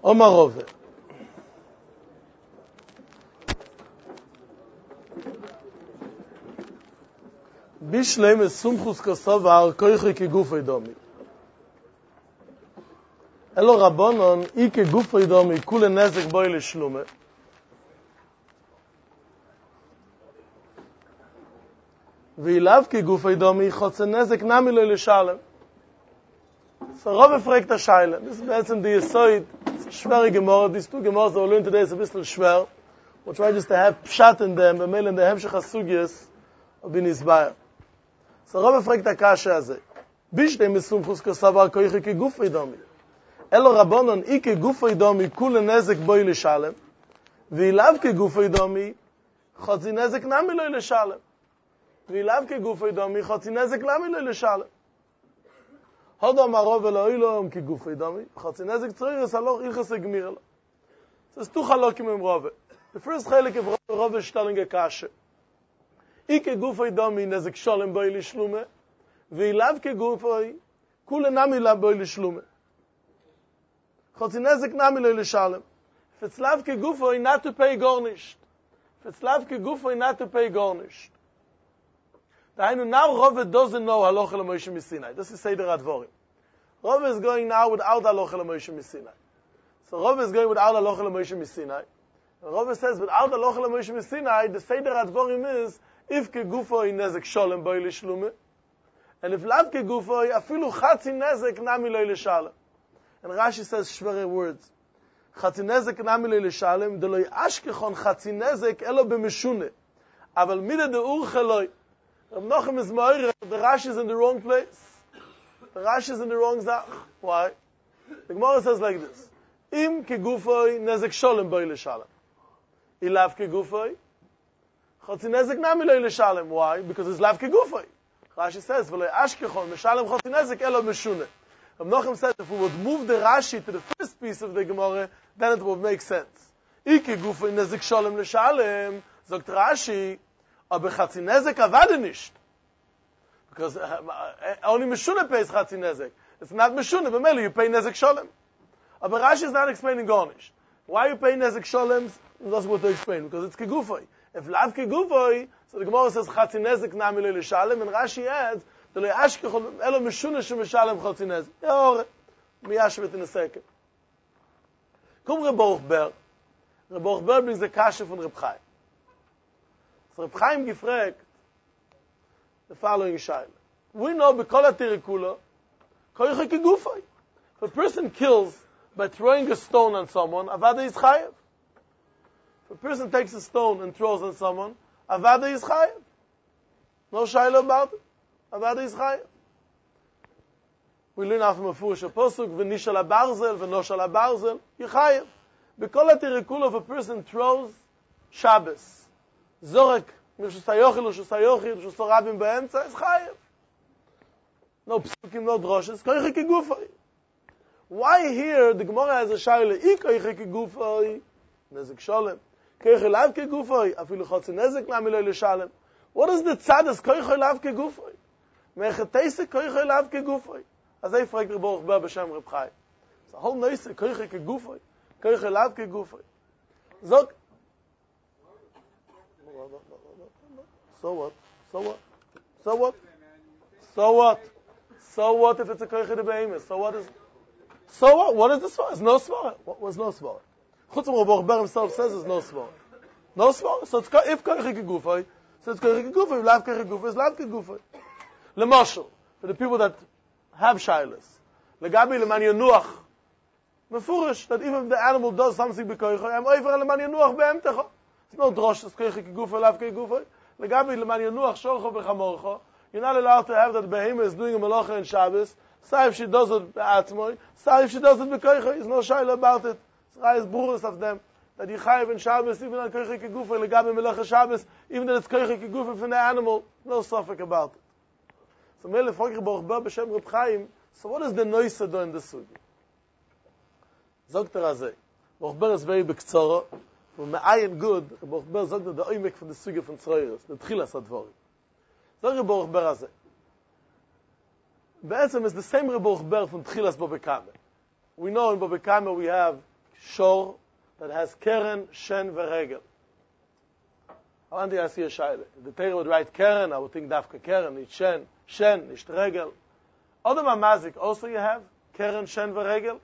Omar Rove. Bishlem es sumchus kosovar koiche ke gufay domi. Elo Rabbanon ike gufay domi kule nezek boy lishlume. V'ilav ke gufay domi chotze nezek nami lo lishalem. So Rove fragt a Scheile. Das ist betzem die Yesoid. It's a schwere Gemara. These two Gemaras that we learn today is a bit schwer. We'll try just to have pshat in them, but mainly in the hemshech hasugyas of bin Yisbayer. So Rove fragt a kasha הזה. Bishtem mesumchus kosavar koiche ke gufay domi. Elo Rabbanon ike gufay domi kule nezek boy lishalem. V'ilav ke gufay domi chotzi nezek nami lo lishalem. V'ilav ke gufay domi chotzi nezek nami lo lishalem. Hoda marov eloilom ki gufay domi chotzi nezek tzroires aloch ilches egmir lo. So it's two halakim in Rove. The first halak of Rove is telling a kasha. Ike gufay domi nezek sholem boy lishlume. V'ilav ke gufay kule nami la boy lishlume. Chotzi nezek nami lo lishalem. If it's lav ke gufay not to pay garnished. If it's lav ke gufay not to pay garnished. Now Rove doesn't know halacha l'Moshe Misinai. This is Seder Advorim. Rove is going now without halacha l'Moshe Misinai. So Rove is going without halacha l'Moshe Misinai. And Rove says without halacha l'Moshe Misinai, the Seder Advorim is if ke gufay nezek sholem boy lishlume, and if lav ke gufay afilu chatzi nezek nami lo lishalem. And Rashi says shvere words. Chatzi nezek nami lo lishalem de lo yashkechon chatzi nezek elo b'meshune. Aval mida de urcheloi. Rav Nochem is Meir, the Rashi is in the wrong place. The Rashi is in the wrong zach. Why? The Gemara says like this. Im ke gufay nezek sholem boy lishalem. Ilav ke gufay chotzi nezek nami lo lishalem. Why? Because it's lav ke gufay. Rashi says, v'lo ashkechon meshalem chotzi nezek elo meshune. Rav Nochem said, if we would move the Rashi to the first piece of the Gemara, then it would make sense. Ike gufay nezek sholem lishalem, sagt Rashi, aber chatzi nezek avade nicht. Because only Meshune pays chatzi nezek. It's not Meshune, but mainly you pay nezek sholem. Aber Rashi is not explaining garnish. Why you pay nezek sholem? That's what to explain. Because it's kegufay. If lav kegufay, so the Gemara says chatzi nezek nami lo lishalem, and Rashi adds, lo yashkechol elo Meshune shemeshalem chatzi nezek. Yor, miyashvet in a second. Come Reb Baruch Ber. Reb Baruch Ber brings the kasha from Reb Chaim. So Reb Chaim gefragt the following shaila. We know b'kol hatirikula koiche kegufay. If a person kills by throwing a stone on someone, avada is chayev. If a person takes a stone and throws on someone, avada is chayev. No shaila about it. Avada is chayev. We learn out from a furush pasuk v'nishal habarzel v'noshal habarzel yichayev. B'kol hatirikula, if a person throws Shabbos, Zorek, Mishus Hayochil, Mishus Hayochil, Mishus Rabim Be'emtza, is Chayev. No psukim, no droshes, koiche kegufay. Why here the Gemara has a shaila, I koiche kegufay, nezek sholem, koiche lav kegufay, afilu chotzi nezek nami lo lishalem. What is the tzadas koiche lav kegufay? Mecheteise koiche lav kegufay. As I fragt Reb Baruch Ber b'shem Reb Chaim. The whole noise koiche kegufay, koiche lav kegufay. Zog, so what? So what? So what? So what? So what if it's a koiche de behemoth? So what is? So what? What is the svara? It's no svara. What was no svara? Chutz from Reb Baruch Ber himself says it's no svara. No svara. So it's if koiche kegufay, so it's koiche kegufay. Lav koiche kegufay is lav kegufay. Lemashal, for the people that have shaylas, legabi leman yenuach, mefurish that even if the animal does something bekoiche, I'm over leman yenuach beemtecha. It's no drosh. It's koiche kegufay, lav kegufay. Legabi leman yenuach shorcho v'chamorcho. You're not allowed to have that behemoth is doing a malacha in Shabbos. Say if she does it be'atzmoi. Say if she does it bekoiche. There's no shayla about it. It's burus of them that you chayiv in Shabbos even on koiche kegufay legabi malacha Shabbos, even that it's koiche kegufay from the animal. No suffix about it. So Mele fragt Baruch Ber b'shem Reb Chaim. So what is the noise do in this sugi? Zogt azay. Baruch Ber is very b'ktzara. From Me'ayin good, Baruch Ber sagt the oimek from the sugi from Tzroiros, the tchilas advorim. Zog Baruch Ber azay. Be'etzem is the same Baruch Ber from tchilas Bobekame. We know in Bobekame we have shor that has keren, shen, veregel. I want to ask you a shaila. If the Torah would write keren, I would think dafka keren, nicht shen, shen, nicht regel. Odom HaMazik, also you have keren, shen, veregel.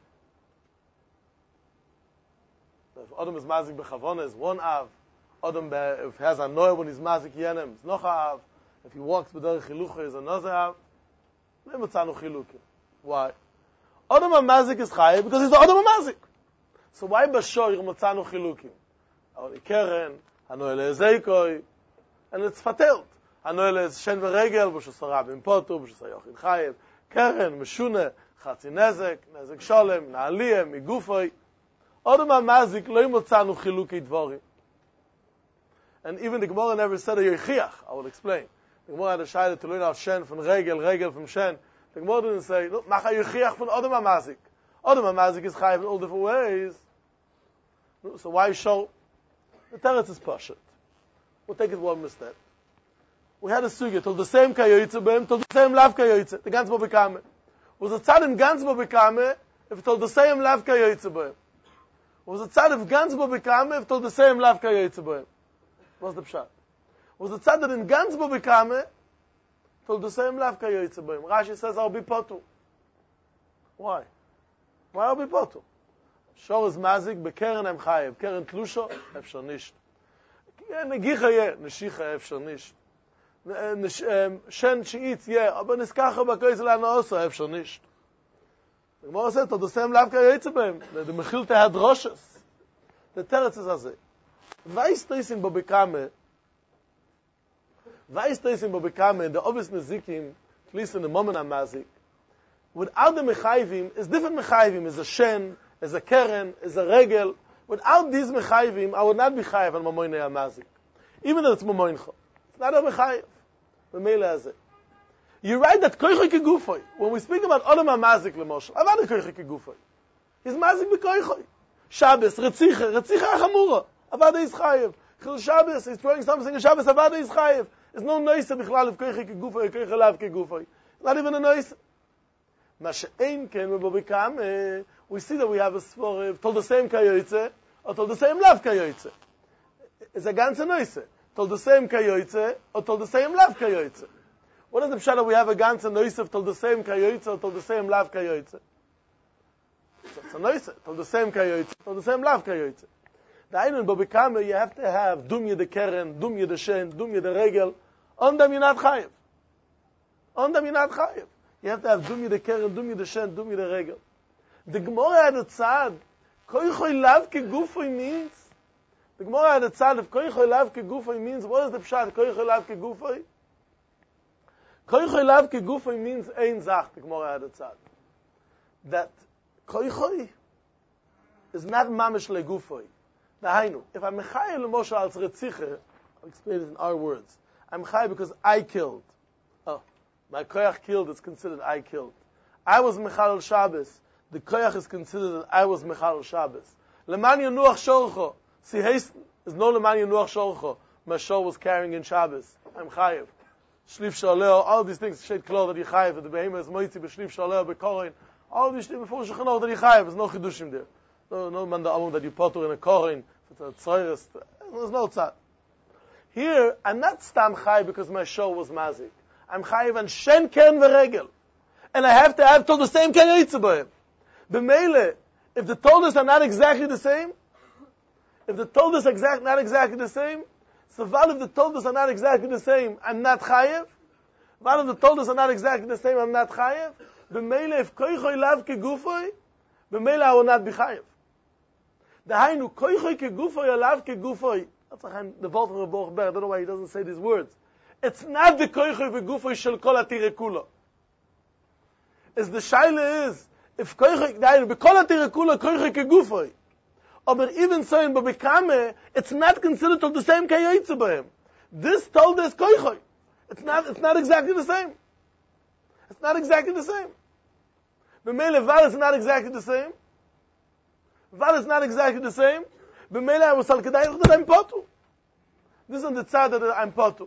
If Odom is mazik bechavona, is one av. Odom, if he has a noy when he's mazik yenem, is noch av. If he walks b'derech chilucha, is another av. Le'motzanu chilukim. Why? Odom HaMazik is chayiv because he's the Odom HaMazik. So why b'shor motzanu chilukim? Only keren, hanoyle is eikoi, and it's fatelt. Hanoyle is shen v'regel, b'shus harabim potu, b'shus hayochin chayiv. Keren, meshune, chatzi nezek, nezek sholem, na'aliyem, migufoi. Odom HaMazik lo motzanu chiluki dvorim. And even the Gemara never said a yochiach. I will explain. The Gemara had a shayla to learn out shen from regel, regel from shen. The Gemara didn't say, look, macha yochiach from Odom HaMazik. Odom HaMazik is chayiv in all different ways. So why show? The teretz is pashut. We'll take it one step. We had a sugya till the same kayoyitze b'hem, till the same lav kayoyitze. The ganz bo bekame. Was a tzad in ganz bo bekame if it told the same lav kayoyitze b'hem. Was a tzad of ganz bo bekame if it told the same lav kayoyitze b'hem. What's the pshat? Was a tzad that in ganz bo bekame told the same lav kayoyitze b'hem. Rashi says, I'll be potu. Why? Why I'll be potu? Shor is mazik, bekeren em chayev. Keren tlusho, efshar nisht. Negicha yeh, neshicha efshar nisht. Shen she'itz yeh, aber niskacha b'koyz la'na'oso, efshar nisht. The Gemara said, to the same lav kayoytzebem, the mechil tehadroshes. The teretz is azeh. Weiss toisim bo bekame, the obvious nezikim, at least in the moment of mazik, without the mechayvim, is different mechayvim, is a shen, is a keren, is a regel. Without these mechayvim, I would not be chayiv on mamoinei hamazik. Even though it's mamoincha. It's not a mechayiv. B'meila hazeh. You write that koichoy kegufay. When we speak about Odom HaMazik, l'moshel, avada koichoy kegufay. He's mazik b'koichoy. Shabbos, retzicha achamura. Avada is chayiv. Chil Shabbos, he's throwing something in Shabbos, avada is chayiv. There's no noise bichlal of koichoy kegufay, koichoy lav kegufay. Not even a noise. Masha'ein ken v'bobikam, we see that we have a svor told the same kayoytze or told the same lav kayoytze. It's a ganze noise. Told the same kayoytze or told the same lav kayoytze. What is the pshat? We have a ganze noise told the same kayoytze or told the same lav kayoytze. It's a noise told the same kayoytze, told the same lav kayoytze. The einen bobikam, you have to have dumye de keren, dumye de shen, dumye de regel. On them you're not chayiv. On them you're not chayiv. You have to have dumye de keren, dumye de shen, dumye de regel. The Gemara had a tzad. Koichoy lav kegufay means. The Gemara had a tzad. If koichoy lav kegufay means, what is the pshat? Koichoy lav kegufay. Koichoy lav kegufay means ein zach. The Gemara had a tzad. That koichoy is not mamish legufay. Nahainu. If I'm mechayel l'moshe al tzretziche, I'll explain it in our words. I'm mechayel because I killed. Oh, my koyach killed. It's considered I killed. I was mechal Shabbos. The koyach is considered that I was mechal Shabbos. Leman yenuach shorcho. See, haste is no leman yenuach shorcho. My shor was carrying in Shabbos. I'm chayiv. Shlif shaleo, all these things, shed klo that you chayiv. The behemoth is moitzi b'shlif shaleo b'korin. All these things before shechanor that you chayiv. There's no chidushim there. No man the that you potter in a korin. It's a tzoyres. There's no tzad. Here, I'm not stam chayiv because my shor was mazik. I'm chayiv and shen ken v'regel. And I have to have till the same ken yitzibah. B'meile, if the toldos are not exactly the same, not exactly the same, so while if the toldos are not exactly the same, I'm not chayev. While if the toldos are not exactly the same, I'm not chayev. B'meile, if koichoy lav kegufoy, b'meile I will not be chayev. Dahainu, koichoy kegufoy or lav kegufoy. That's the Wort of Rebbe Ber. I don't know why he doesn't say these words. It's not the koichoy kegufoy shel kol atire kula. It's the shaila is, if koichoy, b'kol atire kula koichoy kegufoy. But even so in Babikame, it's not considered to the same kayoytze b'hem. This told us koichoy. It's not exactly the same. It's not exactly the same. B'meile Val is not exactly the same. Val is not exactly the same. B'meile I was al kedai that I'm potu. This is the tzad that I'm potu.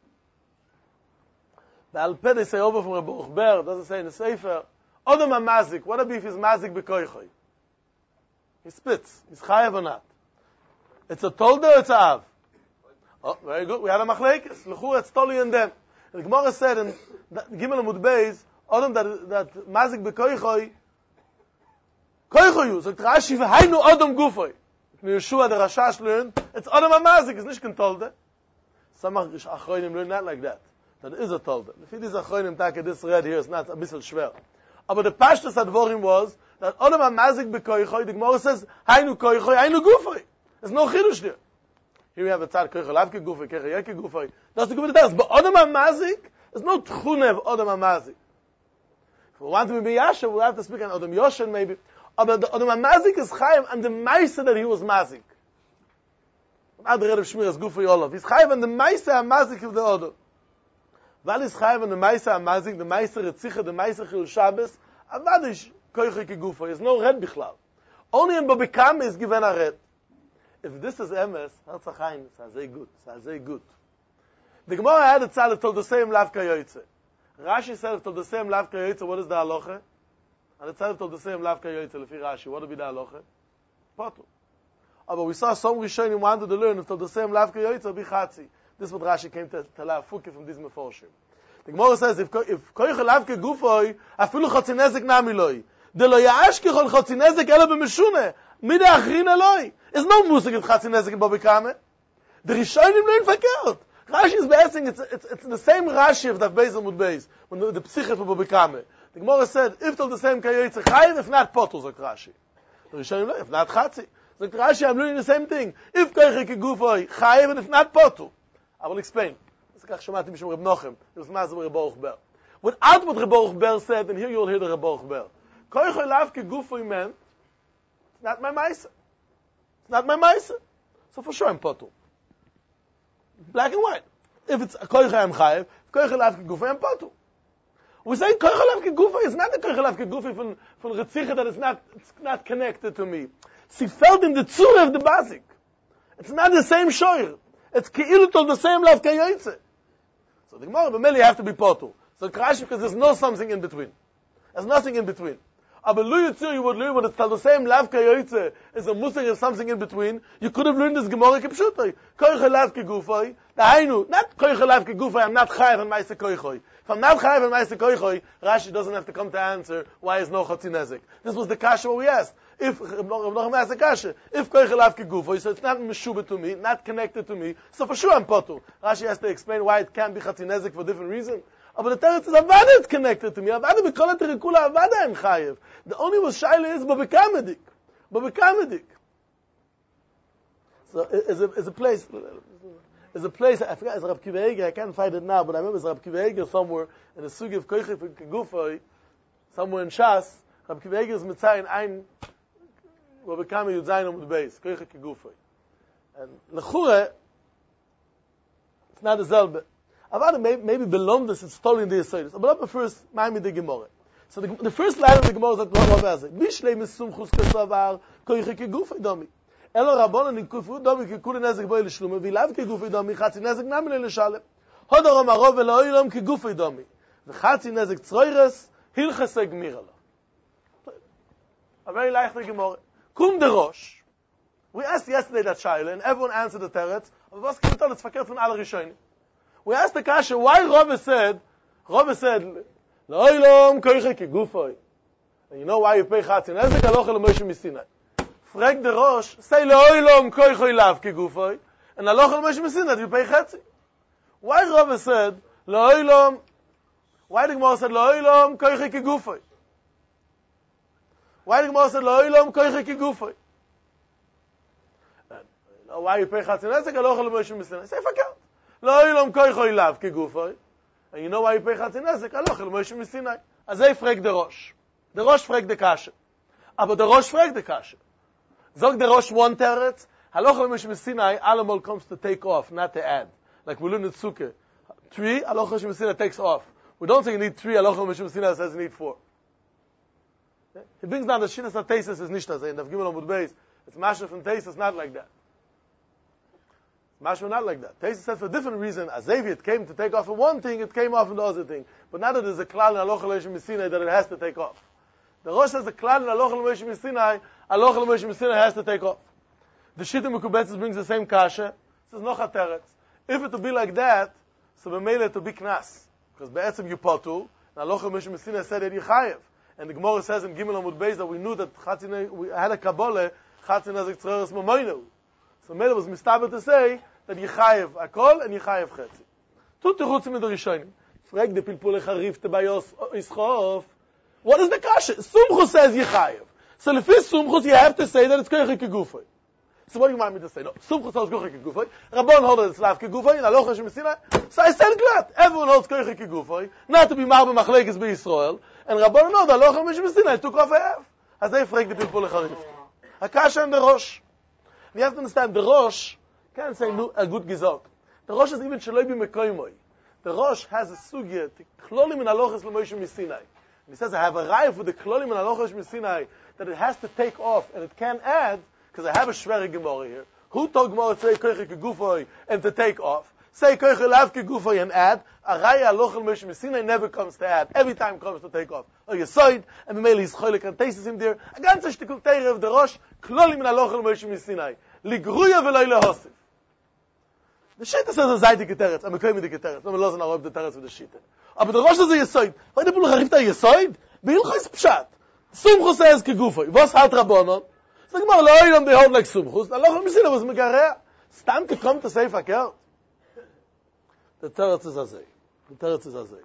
The Alpeh they say over from Rebbe Ber, doesn't say in the Sefer, Odom HaMazik, what if he's mazik b'koichoy? He spits. He's chayav or not. It's a tolda or it's a av? Oh, very good. We had a machlekes. L'chur, it's totally in them. The Gemara said in Gimel Amud Beis, Adam that mazik bekoichoi, koichoyu, sagt Rashi, v'hainu Adam gufoi. Yeshua the Rashash learned, it's Adam HaMazik, it's nicht kein tolda. Some achronim learn that like that. That is a tolda. If it is achronim taka, this red here is not a bissel schwer. But the pashtus advorim was that Adam HaMazik bekoichoi, the Gemara says, hainu koichoi, hainu gufoi. There's no chidush there. Here we have a tzad koichoi lavke gufoi, koichoi yeke gufoi. That's the good details. But Adam HaMazik, there's no tchune of Adam HaMazik. If we want to be Yasha, we'll have to speak on Adam Yoshen maybe. But the Adam HaMazik is chayiv and the Maisa that he was mazik. Not the Red of Shmir is good for Yolav. He's chayiv and the Maisa HaMazik of the Adam. Val is chayiv and the Maisa HaMazik, the Maisa Retzicha, the Maisa Chil Shabbos, avad is koichoi ki gufoi. There's no red bichlal. Only in Babikam is given a red. If this is emes, that's a chayin. It's a good. It's a good. The Gemara had a tzad told the same lavka yoytze. Rashi said told the same lavka yoytze. What is the halacha? And the tzad told the same lavka yoytze. Lefi Rashi, what would be the halacha? Potu. But we saw some Rishonim wanted to learn if told the same lavka yoytze be chatzi. This is what Rashi came to tell Fuki from these meforshim. The Gemara says if koich lavka gufoi afilu chatzinezek namiloi de lo yaash kichol chatzinezek ela b'meshune mide achrin eloi. There's no musik of chatzinezek in Babikame. The Rishonim learn verkehrt. Rashi is basing, it's the same Rashi of the Beis Amud Beis, when the Psiche for Babikame. The Gemara said, if till the same Kayotze Chayiv, if not Potul, Zok Rashi. The Rishonim, if not Chatzi. Zok Rashi, I'm learning the same thing. If Koiche Kigufoi, Chayiv, and if not Potul. I will explain. This is Kach Shomati Mishum Reb Nochem. It was Mazal Reb Baruch Ber. Without what Reb Baruch Ber said, and here you will hear the Reb Baruch Ber. Koiche Lav Kigufoi meant, it's not my Maisa. It's not my Maisa. So for sure I'm Potul. Black and white. If it's a koicha I'm chayev, koicha lavke gufa I'm potu. We say koicha lavke gufa is not a koicha lavke gufa from retzicha that it's not connected to me. She felt in the tzura of the basic. It's not the same shoyer. It's keilu tol the same lavke yoytze. So the Gemara b'meli you have to be potu. So Krashi because there's no something in between. There's nothing in between. Aber lu yitzur you would learn when it's the same lavke yoytze is a musig of something in between. You could have learned this Gemara kipshutai. Koicha lavke gufa. Not koicha lavke gufa. I'm not chayav and ma'aseh koichoi. If I'm not chayav and ma'aseh koichoi, Rashi doesn't have to come to answer why is no chatzinezek. This was the kasha what we asked. If koicha lavke gufa, so it's not meshubah to me, not connected to me, so for sure I'm potu. Rashi has to explain why it can't be chatzinezek for different reasons. But the teretz is avada it's connected to me. Avada b'kol terikula avada I'm chayav. The only was shaila is babikamedik. Babikamedik. So is a place. There's a place, I forgot, it's Rav Kiva Eger, I can't find it now, but I remember it's Rav Kiva Eger somewhere, in the sugi of Koiche Kegufoi, somewhere in Shas, Rav Kiva Eger is Mitzayin Ein, wo bekam Yudzayin Amud Beis, Koiche Kegufoi. And L'chure, it's not a Zelbe. Avada maybe belong this, it's totally in the Yisraelis. But first, Ma'ami de Gemore. So the first line of the Gemore is like, what was it? Bishlei Mesumchus Kesavar, Koiche Kegufoi Domi. Elo Rabbanon in Kufu Domi Kekuli Nezek Boi L'Shlume V'Ilav Kegufoi Domi Chatzi Nezek Namile L'Shalem Hodarom Arov V'Lo'ilom Kegufoi Domi V'Chatzi Nezek Tzroires Hilchese Gmira Lo. A very likely Gemara. Kum de Rosh. We asked yesterday that Shaila, and everyone answered the teretz. Was can tell it's verkehrt von alle Rishonim. We asked the kasha why Rava said Lo'ilom Koiche Kegufoi. And you know why you pay Chatzi Nezek Aloche L'Moshe Misinai. Frag the Rosh, say Lo'ilom Koichoi Lav Kegufoi, and Aloch al Moshe Misinai, you pay Chetzi. Why Rava said Lo'ilom? Why the Gemara said Lo'ilom Koichoi Kegufoi? Why the Gemara said Lo'ilom Koichoi Kegufoi? Why you pay Chetzi Nezek Aloch al Moshe Misinai? Say fakir. Lo'ilom Koichoi Lav Kegufoi, and you know why you pay Chetzi Nezek Aloch al Moshe Misinai? Azay frag the Rosh. The Rosh frag the Kasha. Aber the Rosh frag the Kasha. Zog the Rosh one teretz, Haloch Moshe Misinai, Alamol comes to take off, not to add. Like we learn in Tzukah. 3, Haloch Moshe Misinai takes off. We don't say you need 3, Haloch Moshe Misinai says you need 4. He brings down the Shinas HaTeisus is Nishta, saying, Daf Gimel Amud Beis, it's Mashra from Teisus, not like that. Mashra not like that. Teisus says for a different reason, Azevi, it came to take off in one thing, it came off in the other thing. But now that there's a klal in Haloch Moshe Misinai that it has to take off. The Rosh says the klal in Haloch Moshe Misinai, Halacha l'Moshe Messina has to take off. The Shita Mekubetzes brings the same kasha. Says noch a teretz. If it would be like that, so b'meila it would be knas. Because be'etzim you potu, and Halacha l'Moshe Messina said that you chayev. And the Gemara says in Gimel Amud Beis that we knew that we had a Kabbalah, Chatzin Nezek Tzroiris Mamoinu. So Mele was mistaber to say that Yechayev Akol and Yechayev Chetzi. Two terutzim in the Rishonim. Frag the Pilpulei Charifte Bayos Ischof. What is the kasha? Sumchus says Yechayev. So if it's Sumchus, you have to say that it's Koiche Kegufay. So what do you want me to say? No, Sumchus holds Koiche Kegufay. Rabban holds it's Lav Kegufay. And Halacha Shemesina. So I said glad. Everyone holds Koiche Kegufay. Not to be Marbe Machlekes by Yisrael. And Rabban know that Halacha Shemesina took off a half. As they frag the Pilpulei Charifte. Akasha and the Rosh. You have to understand, the Rosh can't say a good gizok. The Rosh is even Shaloi B'Mekoymoi. The Rosh has a sugya, Klolim in Halochas L'Moshe Misinai. And he says, I have a raya for the Klolim in Halochas Misinai, that it has to take off, and it can't add, because I have a Shveri Gemara here. Who told Gemara to say Koiche Kegufoi and to take off? Say Koiche Lav Kegufoi and add. A raya Halochas L'Moshe Misinai never comes to add. Every time comes to take off. Oh, you saw it, and the Mele is Cholik and tastes him there. A ganze Shtikul Teire of the Rosh, Klolim in Halochas L'Moshe Misinai. Ligruya v'loi lehosif. The Shita says a zaydik teretz. I'm a koyim dik teretz. I'm a lozen arob the teretz with the Shita. But the Rosh is a yesoid. Why the Pulach Harifta yesoid? Be'ilcha is pshat. Sumchus says kegufay. Vos halt rabbonon? So the Gemara lo'olam they hold like Sumchus. Halacha L'Moshe was megareah. Stam to come to say fakert. The teretz is azay. The teretz is azay.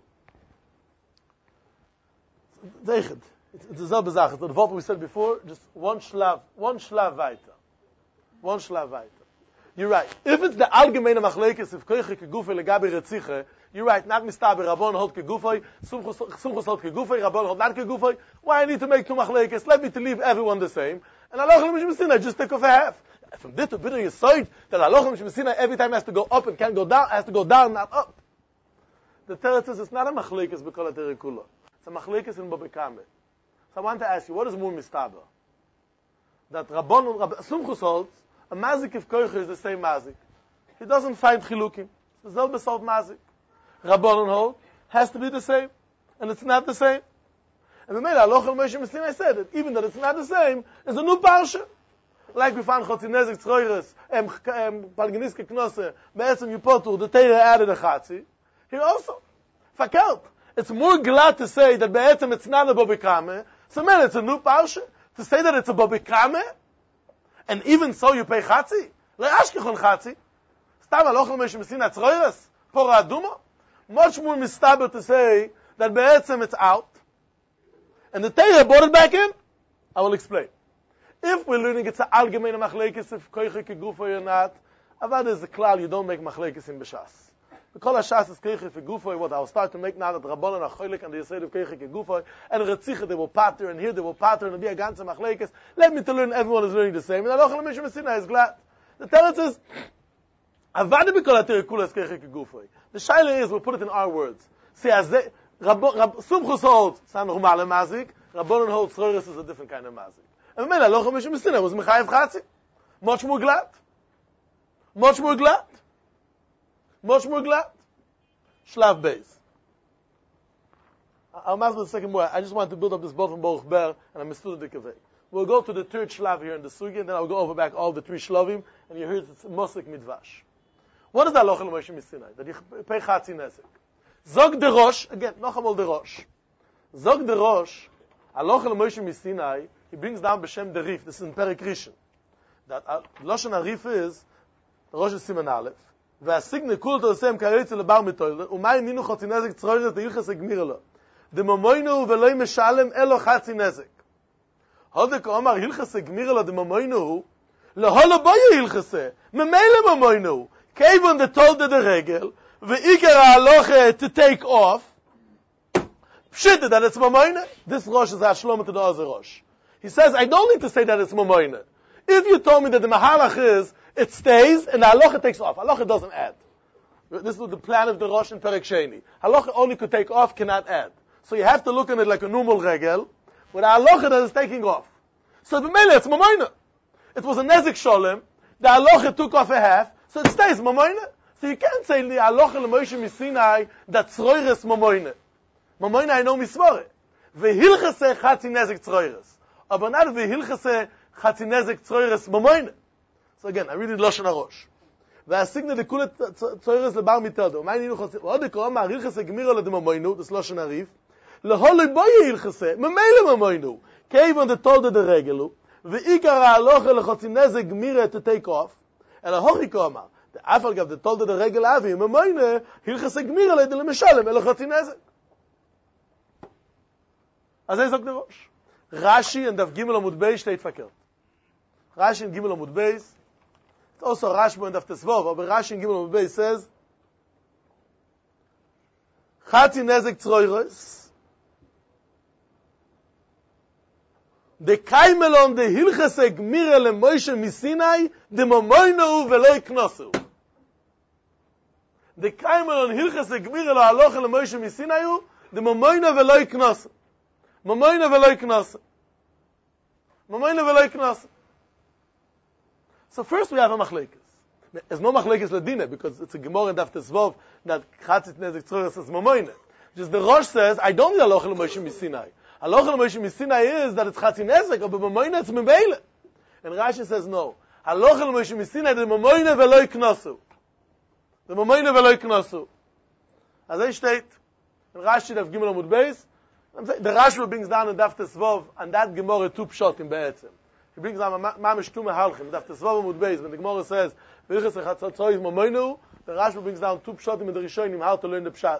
Zeichid. It's a zelbe zache. So the what we said before, just one shlav weiter. One shlav weiter. You're right. If it's the allgemeine machlekes of koiche kegufay legabe retziche, you're right. Not mistaber Rabban hold kegufay, Sumchus hold kegufay, Rabban hold not kegufay. Why I need to make two machlekes? Let me to leave everyone the same. And Halacha L'Moshe Messina just take off a half. From this to bitter yisoid that Halacha L'Moshe Messina every time has to go up and can't go down, has to go down, not up. The teretz is it's not a machlekes b'kol ha'terekula. It's a machlekes in Bobekame. So I want to ask you, what is more mistaber? That Sumchus holds a mazik of koiche is the same mazik. He doesn't find chilukim. It's the selbe sort mazik. Rabbanon hold has to be the same, and it's not the same. And the Mele Halacha L'Moshe Messina said that even that it's not the same is a new parsha. Like we found Chatzin Nezek Tzroiris, Palganiske Knosse, Be'etzem Yipotur, the Teire added a Chatzi. Here also, fakelt. It's more glad to say that Be'etzem it's not a Bobekame. So man, it's a new parsha. To say that it's a Bobekame, and even so you pay Chatzi? Le'ashkechon Chatzi. Stam Halacha L'Moshe Messina Tzroiris, Pora Aduma. Much more mistaber to say that Be'etzem it's out. And the Teire brought it back in. I will explain. If we're learning it's an allgemeine machlekes if koiche kegufay or not, avad is a klal, you don't make machlekes in b'shas. The kol ha'shas is koiche kegufay, what I'll start to make now that Rabbanon are cholik and they say of koiche kegufay, and retzicha they will pattern, and here they will pattern, and be a ganze machlekes. Let me to learn, everyone is learning the same. And Halacha L'Moshe Messina is glad. The teretz is, avad b'kol ha'terekula is koiche kegufay. The shaila is, we'll put it in our words. See, as they, Sumchus holds, it's not normale mazik, Rabbanon holds, Tzroiris is a different kind of mazik. And then Halacha L'Moshe Messina was mechayev chatzi. Much more glad. Much more glad. Much more glad. Shlav beis. I'll master the second word. I just want to build up this both from Baruch Ber, and I'm a student of Kaveh. We'll go to the third shlav here in the sugi, and then I'll go over back all the three shlavim, and you hear it's mosik midvash. What is Halacha L'Moshe Messina? That you pay chatzi nezek. Zog de Rosh, again, noch einmal de Rosh. Zog de Rosh, Halacha L'Moshe Messina, he brings down B'Shem the Rif. This is in Perek Rishon. That Lashon HaRif is the Rosh Siman Aleph. Ve'asigne kul to Hashem karetz lebar mitoyle. Umay ninu chatzi nezek tzroiris teilches egmir lo. Demomoinu ve'loi meshalem elo chatzi nezek. Hodek Omar hilches egmir lo demomoinu leholo boye hilchese. Memele momoinu. Kevon the told the regel ve'ikar halacha to take off. Pshit that it's momoinu. This Rosh is Hashlom to the other Rosh. He says, I don't need to say that it's momoine. If you told me that the mahalach is, it stays, and the halacha takes off. Halacha doesn't add. This is the plan of the Rosh in Perek Sheni. Halacha only could take off, cannot add. So you have to look at it like a normal regel, with a halacha that is taking off. So the mele, it's momoine. It was a nezik sholem, the halacha took off a half, so it stays momoine. So you can't say the halacha L'Moshe Messina that tzroiris momoine. Momoine I know misvore. Vehilchase chatzi nezik tzroiris. Aber not vehilchase Chatzi Nezek Tzroires Mamoyne. So again, I read it Lashon HaRosh. והסיגנה דכולה צוירס לבר מיתודו. מה היינו חוצים? עוד יקרא מה הילכסה גמירה לדממוינו, זה לושן הריף, להולי בוי הילכסה, ממילא ממוינו, כיוון דתולדה דרגלו, ועיקר ההלוכה לחוצים נזק גמירה to take off, אלא הוכי קומה, אף על גב דתולדה דרגל אבי, ממוינה, הילכסה גמירה לידי למשלם, אלא חוצים נזק. אז זה זוק דרוש. רש"י in דף ג' עמוד בייס steht verkehrt. Rashi in Gimel Amud Beis, it's also Rashba in Daf Tesvav, but Rashi in Gimel Amud Beis says, Chatzi Nezek Tzroires, de kaimelon de hilchese gmire le Moshe misinai, de momoinu velo iknosu. De kaimelon hilchese gmire le halocha le Moshe misinai, de momoinu velo iknosu. Momoinu velo iknosu. Momoinu velo iknosu. So first we have a machlekes. There's no machlekes ladina because it's a gemara in Daf Tesvav that Chatzi Nezek Tzroires is momoinu. Just the Rosh says, I don't need halocha le Moshe misinai. Halocha le Moshe misinai is that it's Chatzi Nezek, but momoinu it's mebeile. And Rashi says no. Halocha le Moshe misinai the momoinu velo iknosu. The momoinu velo iknosu. As I state, in Rashi Daf Gimel Amud Beis, the Rashi brings down in Daf Tesvav and that gemara two pshot in Be'etzem. He brings down mamish two mehalchim. Daf Tesvav Amud Beis when the gemara says v'ilches echatzois momoinu, the Rashi brings down two pshotim in the Rishonim how to learn the pshat.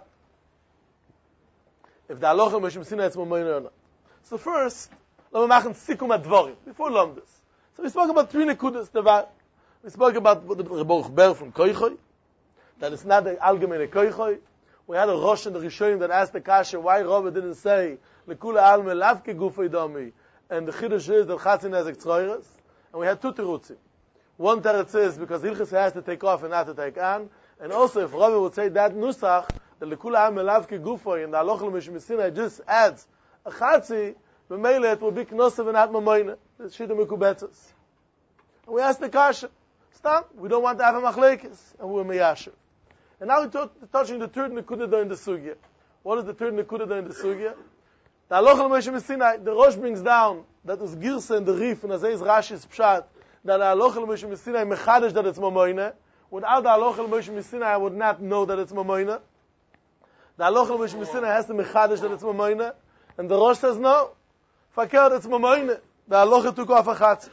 If the halacha Moshe Misinai it's momoinu or not. So first, let me machen sikum advarim before we learn this. So we spoke about three nekudas. We spoke about the Rebbe Ber from Koichoi, that it's not the allgemeine Koichoi. We had a Rosh in the Rishonim that asked the kasha why Rabbi didn't say lekula alme lavke gufay dami, and the chiddush is that Chatzi Nezek Tzroires, and we had two terutzim. One teretz is because Hilchos has to take off and not to take on, and also if Rabbi would say that nusach, the lekula alme lavke gufay, and the halocha le Moshe misinai just adds a Chatzi, b'meile it will be knosav and not mamoyne. It's shida mekubetzes. And we asked the kasha, stop, we don't want to have a machlekes, and we were meyasher. And now we're touching the third nekuda in the sugya. What is the third nekuda in the sugya? The halacha le Moshe misinai, the Rosh brings down that is girsa in the Rif, and as is Rashi's pshat, that the halacha le Moshe misinai mechadesh that it's mamoyne. Without the halacha le Moshe misinai, I would not know that it's mamoyne. The halacha le Moshe misinai has to mechadesh that it's mamoyne, and the Rosh says no. Fakir, it's mamoyne. The halacha took off a chatzi.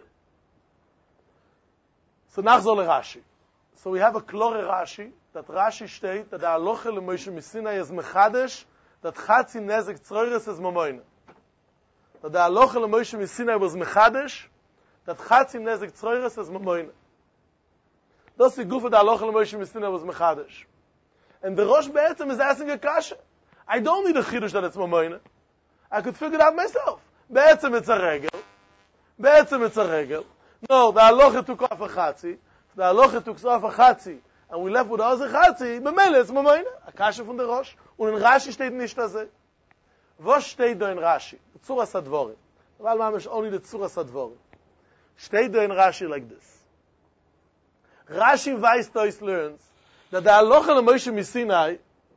So nachzor le Rashi. So we have a klore Rashi, that Rashi state that the halacha le Moshe misinai is mechadesh, that Chatzi Nezek Tzroires is mamoyne. That the halacha le Moshe misinai was mechadesh, that Chatzi Nezek Tzroires is mamoyne. That's the goof of the halacha le Moshe misinai was mechadesh. And the Rosh Be'etzem is asking a kasha. I don't need a chiddush that it's mamoyne. I could figure it out myself. Be'etzem it's a regel. Be'etzem it's a regel. No, the halacha took off a chatzi. The halacha took off a chatzi. And we left with the other chatzi. B'meile it's mamoyne. A kasha from the Rosh. Und in Rashi steht nicht das. Was steht da in Rashi? The Tzuras HaDvorim. Well, mamish only the Tzuras HaDvorim. Steht da in Rashi like this. Rashi Weiss learns that the halacha le Moshe misinai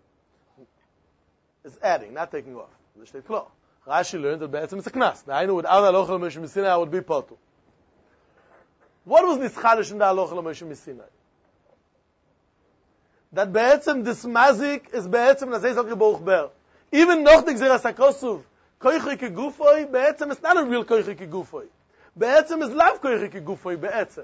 is adding, not taking off. Das steht klar. Rashi learns that be'etzem it's a knas. Now I know without the halacha le Moshe misinai I would be potu. What was nischadish in the halacha le Moshe misinai? That be'etzem this mazik is be'etzem nazei zok Rebbe Ber. Even noch the gzeras hakosuv koichi ke gufoi be'etzem is not a real koichi ke gufoi. Be'etzem is lav koichi ke gufoi be'etzem.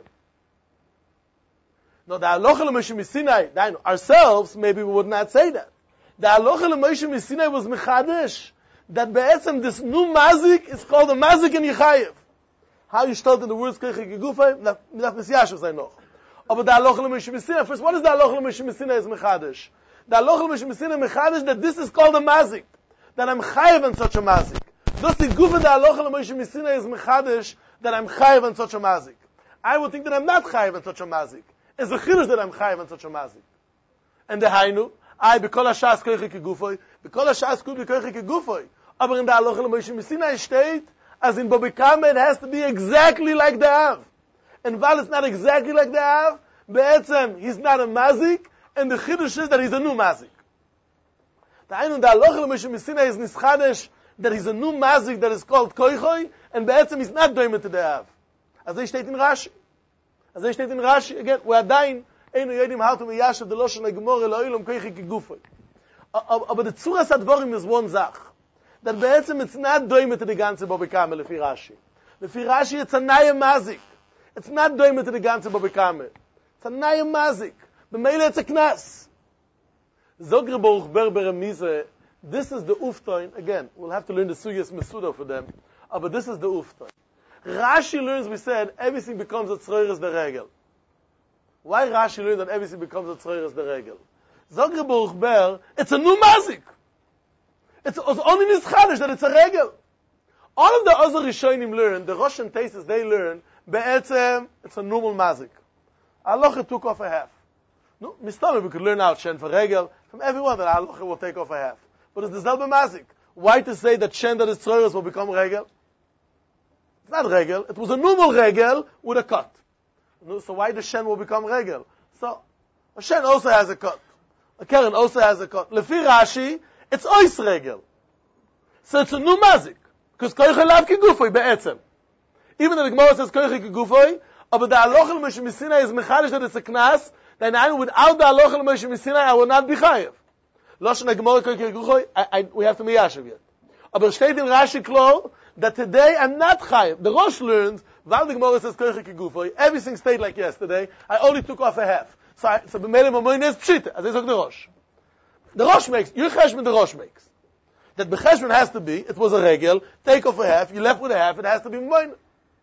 No, the halacha le Moshe misinai, ourselves maybe we would not say that. The halacha le Moshe misinai was mechadesh that be'etzem this new mazik is called a mazik in Yechayev. How you start in the words koichi ke gufoi? Naf misyashu say noch. But the halacha le Moshe misinai, first, what is the halacha le Moshe misinai is mechadesh? The halacha le Moshe misinai mechadesh that this is called a mazik, that I'm chayev on such a mazik. Thus the guf of the halacha le Moshe misinai is mechadesh that I'm chayev on such a mazik. I would think that I'm not chayev on such a mazik. It's a chiddush that I'm chayev on such a mazik. And the hainu, I b'kol hashas koichi ke gufoi, b'kol hashas koichi ke gufoi. Aber in the halacha le Moshe misinai state, as in Bobikama it has to be exactly like the Av. And while it's not exactly like the Av, be'etzem, he's not a mazik, and the chiddush is that he's a new mazik. The halacha le Moshe misinai is nischadesh, that he's a new mazik that is called koichoi, and be'etzem he's not doing it to the Av. Also ich steht in Rashi. Again, we adain, einu yedim hartu miyashav de loshon ha-gemore lo'ilom koichi kegufoi. Aber the Tzuras Advorim is one zach. That be'etzem it's not doime to the ganze Bobekame, lefi Rashi. Lefi Rashi, it's a naya mazik. It's not doime to the ganze Bobekame. It's a naya mazik. B'meile it's a knas. Zogre Baruch Berber Mise, this is the uftoin. Again, we'll have to learn the Suyas Mesuda for them. But this is the uftoin. Rashi learns, we said, everything becomes a tzroiris the regel. Why Rashi learns that everything becomes a tzroiris the regel? Zogre Baruch Ber, it's a new mazik. It's only nischadish that it's a regel. All of the other Rishonim learn, the Rosh and Teisus, they learn, be'etzem, it's a normal mazik. Aloche took off a half. No, Mistame, we could learn out Shen for regel. From everyone that Aloche will take off a half. But it's the Zelba mazik. Why to say that Shen that is tzroiris will become regel? It's not regel. It was a normal regel with a cut. So why the Shen will become regel? So, a Shen also has a cut. A Keren also has a cut. Lefi Rashi, it's ois regel. So it's a new mazik. Because koiche lav ki gufoi be'etzem. Even the Gemara says koiche ki gufoi, but the halacha l'Moshe Missinai is mechadish that it's a knas, then without the halacha l'Moshe Missinai, I will not be chayev. Loshen Gemara koiche ki gufoi, we have to be yashav yet. But steht in Rashi klar, that today I'm not chayev. The Rosh learns, while the Gemara says koiche ki gufoi, everything stayed like yesterday, I only took off a half. So b'meile mamoin is pshita, as I say the Rosh. The Rosh makes, your cheshbon the Rosh makes. That the cheshbon has to be, it was a regel, take off a half, you left with a half, it has to be moin.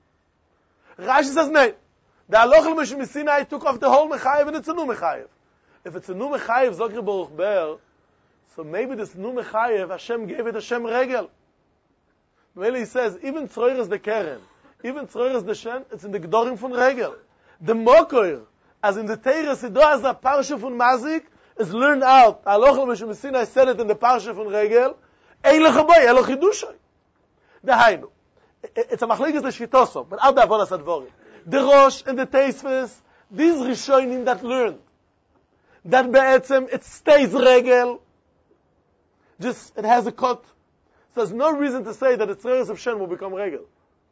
Rashi says, no. The halacha l'Moshe Missinai took off the whole mechayev and it's a new mechayev. If it's a new mechayev, Zogre Baruch Ber, so maybe this new mechayev, Hashem gave it Hashem regel. Well, he says, even tzroiris the keren, even tzroiris the shen, it's in the gdorim von regel. The mokoir, as in the Teira Sido, as a parsha von mazik, is learned out. Halacha l'Moshe Missinai said it in the parsha von regel, ein lechaboy, elo chidushay. Dehainu. It's a machlekes the shitoso, but out the avodas advorim. The Rosh and the Teisves, these Rishonim that learn, that be'etzem, it stays regel, just, it has a cut. So there's no reason to say that the tzroiris of Shen will become regel.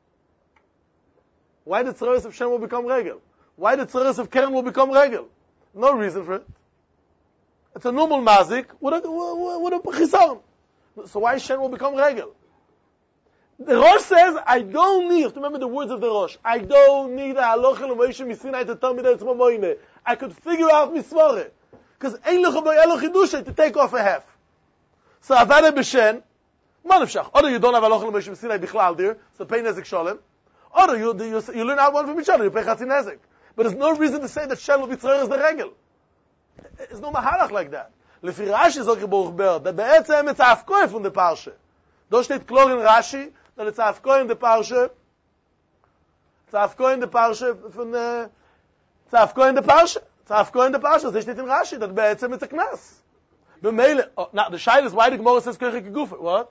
Why the tzroiris of Shen will become regel? Why the tzroiris of Keren will become regel? No reason for it. It's a normal mazik with a chisaron. So why Shen will become regel? The Rosh says, I don't need, remember the words of the Rosh, I don't need a halacha l'Moshe Missinai to tell me that it's mamoine. I could figure out misvore. Because ein lechaboy elo chidushay to take off a half. So avare b'shen, manavshach. Or you don't have halacha l'Moshe Missinai bichlal there, so pay nezik sholem. Or you learn out one from each other, you pay chatzi nezik. But there's no reason to say that Shen will be tzroiris the regel. There's no mahalach like that. Lefi Rashi Zogre Baruch Ber, that be'etzem it's afkoy from the parsha. Do steht klar in Rashi, that it's afkoy in the parsha. It's afkoy in the parsha from the, it's afkoy in the parsha. It's afkoy in the parsha. So steht in Rashi, that be'etzem it's a knas. B'meile, now the shaila is why the Gemara says koiche ki gufoi. What?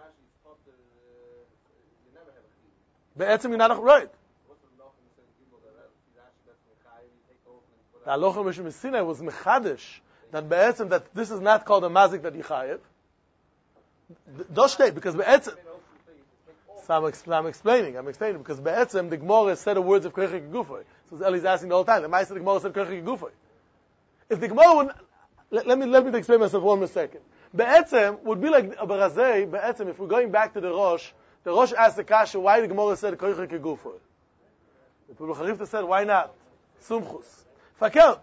Be'etzem you're not right. The halacha l'Moshe Missinai was mechadish that be'etzem that this is not called a mazik that yichayev. Dosh steht because be'etzem. So I'm explaining because be'etzem the Gemara said the words of koiche ki gufoi. So Eli's asking the whole time. The Ma'aser the Gemara said koiche ki gufoi. If the Gemara would, let me explain myself one more second. Be'etzem would be like Barazei. Be'etzem, if we're going back to the Rosh asked the kasha why the Gemara said koiche ki gufoi. The Pulu Charifta said why not? Sumchus. Fakert.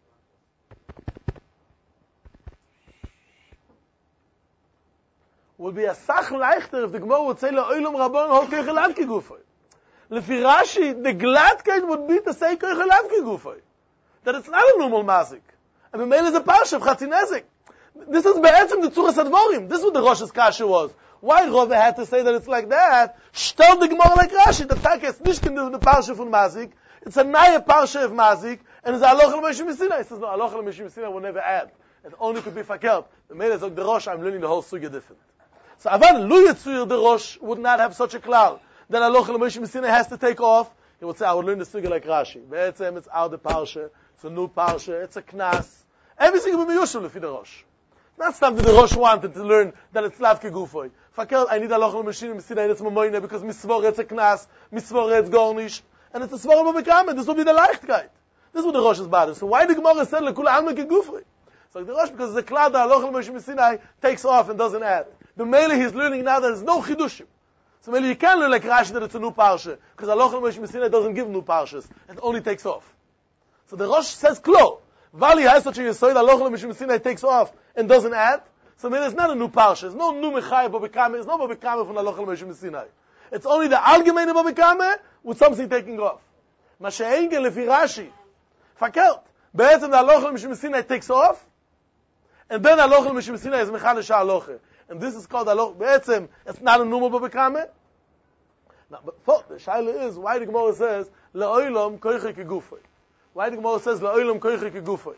Would be a sach leichter if the Gemara would say le'olam rabon hol koiche lav ki gufoi. Lefi Rashi, the gladkeit would be to say koiche lav ki gufoi. That it's not a normal mazik. And B'meil is a parsha of chatzi nezik. This is be'etzem the Tzuras Advorim. This is what the Rosh's kasha was. Why Rove had to say that it's like that? Shtel the Gemara like Rashi. The fact is nicht in the parsha from mazik. It's a naya parsha of mazik, and it's halacha l'Moshe Missinai. He says no, halacha l'Moshe Missinai will never add. It only could be fakert. B'meil is like the Rosh. I'm learning the whole sugya different. So Avan Lu Yitzur the Rosh would not have such a klal that halacha l'Moshe Missinai has to take off. He would say I would learn the sugya like Rashi. Be'etzem it's out the parsha. It's a new parsha. It's a knas. Everything will be miyushel lefi the Rosh. Not something the Rosh wanted to learn that it's lav ki gufoi. Fakert, I need halacha l'Moshe Missinai. It's mamoine because misvor it's a knas. Misvor it's gornish. and it's a Svarim B'Kame. This will be the Leichtkeit. This is what the Rosh is bothering. So why the Gemara said Lekula Alma Kegufri? So the Rosh, because the Klad Halacha Moshe Sinai takes off and doesn't add. The Mele he's learning now that there's no Chidushim. So Mele you can learn like Rashi that it's a new parsha, because Halacha Moshe Sinai doesn't give new parshas. It only takes off. So the Rosh says Klo. Vali has such a Yesoid, Halacha Moshe Sinai takes off and doesn't add. So Mele is not a new parsha. It's no new Mechai B'Kame. It's no B'Kame from Halacha Moshe Sinai. It's only the Algemeine B'Kame with something taking off. Mashe'engel lefi Rashi. Fakert. Be'etzem the Halacha Moshe Sinai takes off, and then Halacha Moshe Sinai is Mechadash Halacha. And this is called Halacha. Be'etzem, it's not a number B'Kame. Now, but the Shaila is, why the Gemara says, Le'olam koiche kegufay? Why the Gemara says, Le'olam koiche kegufay?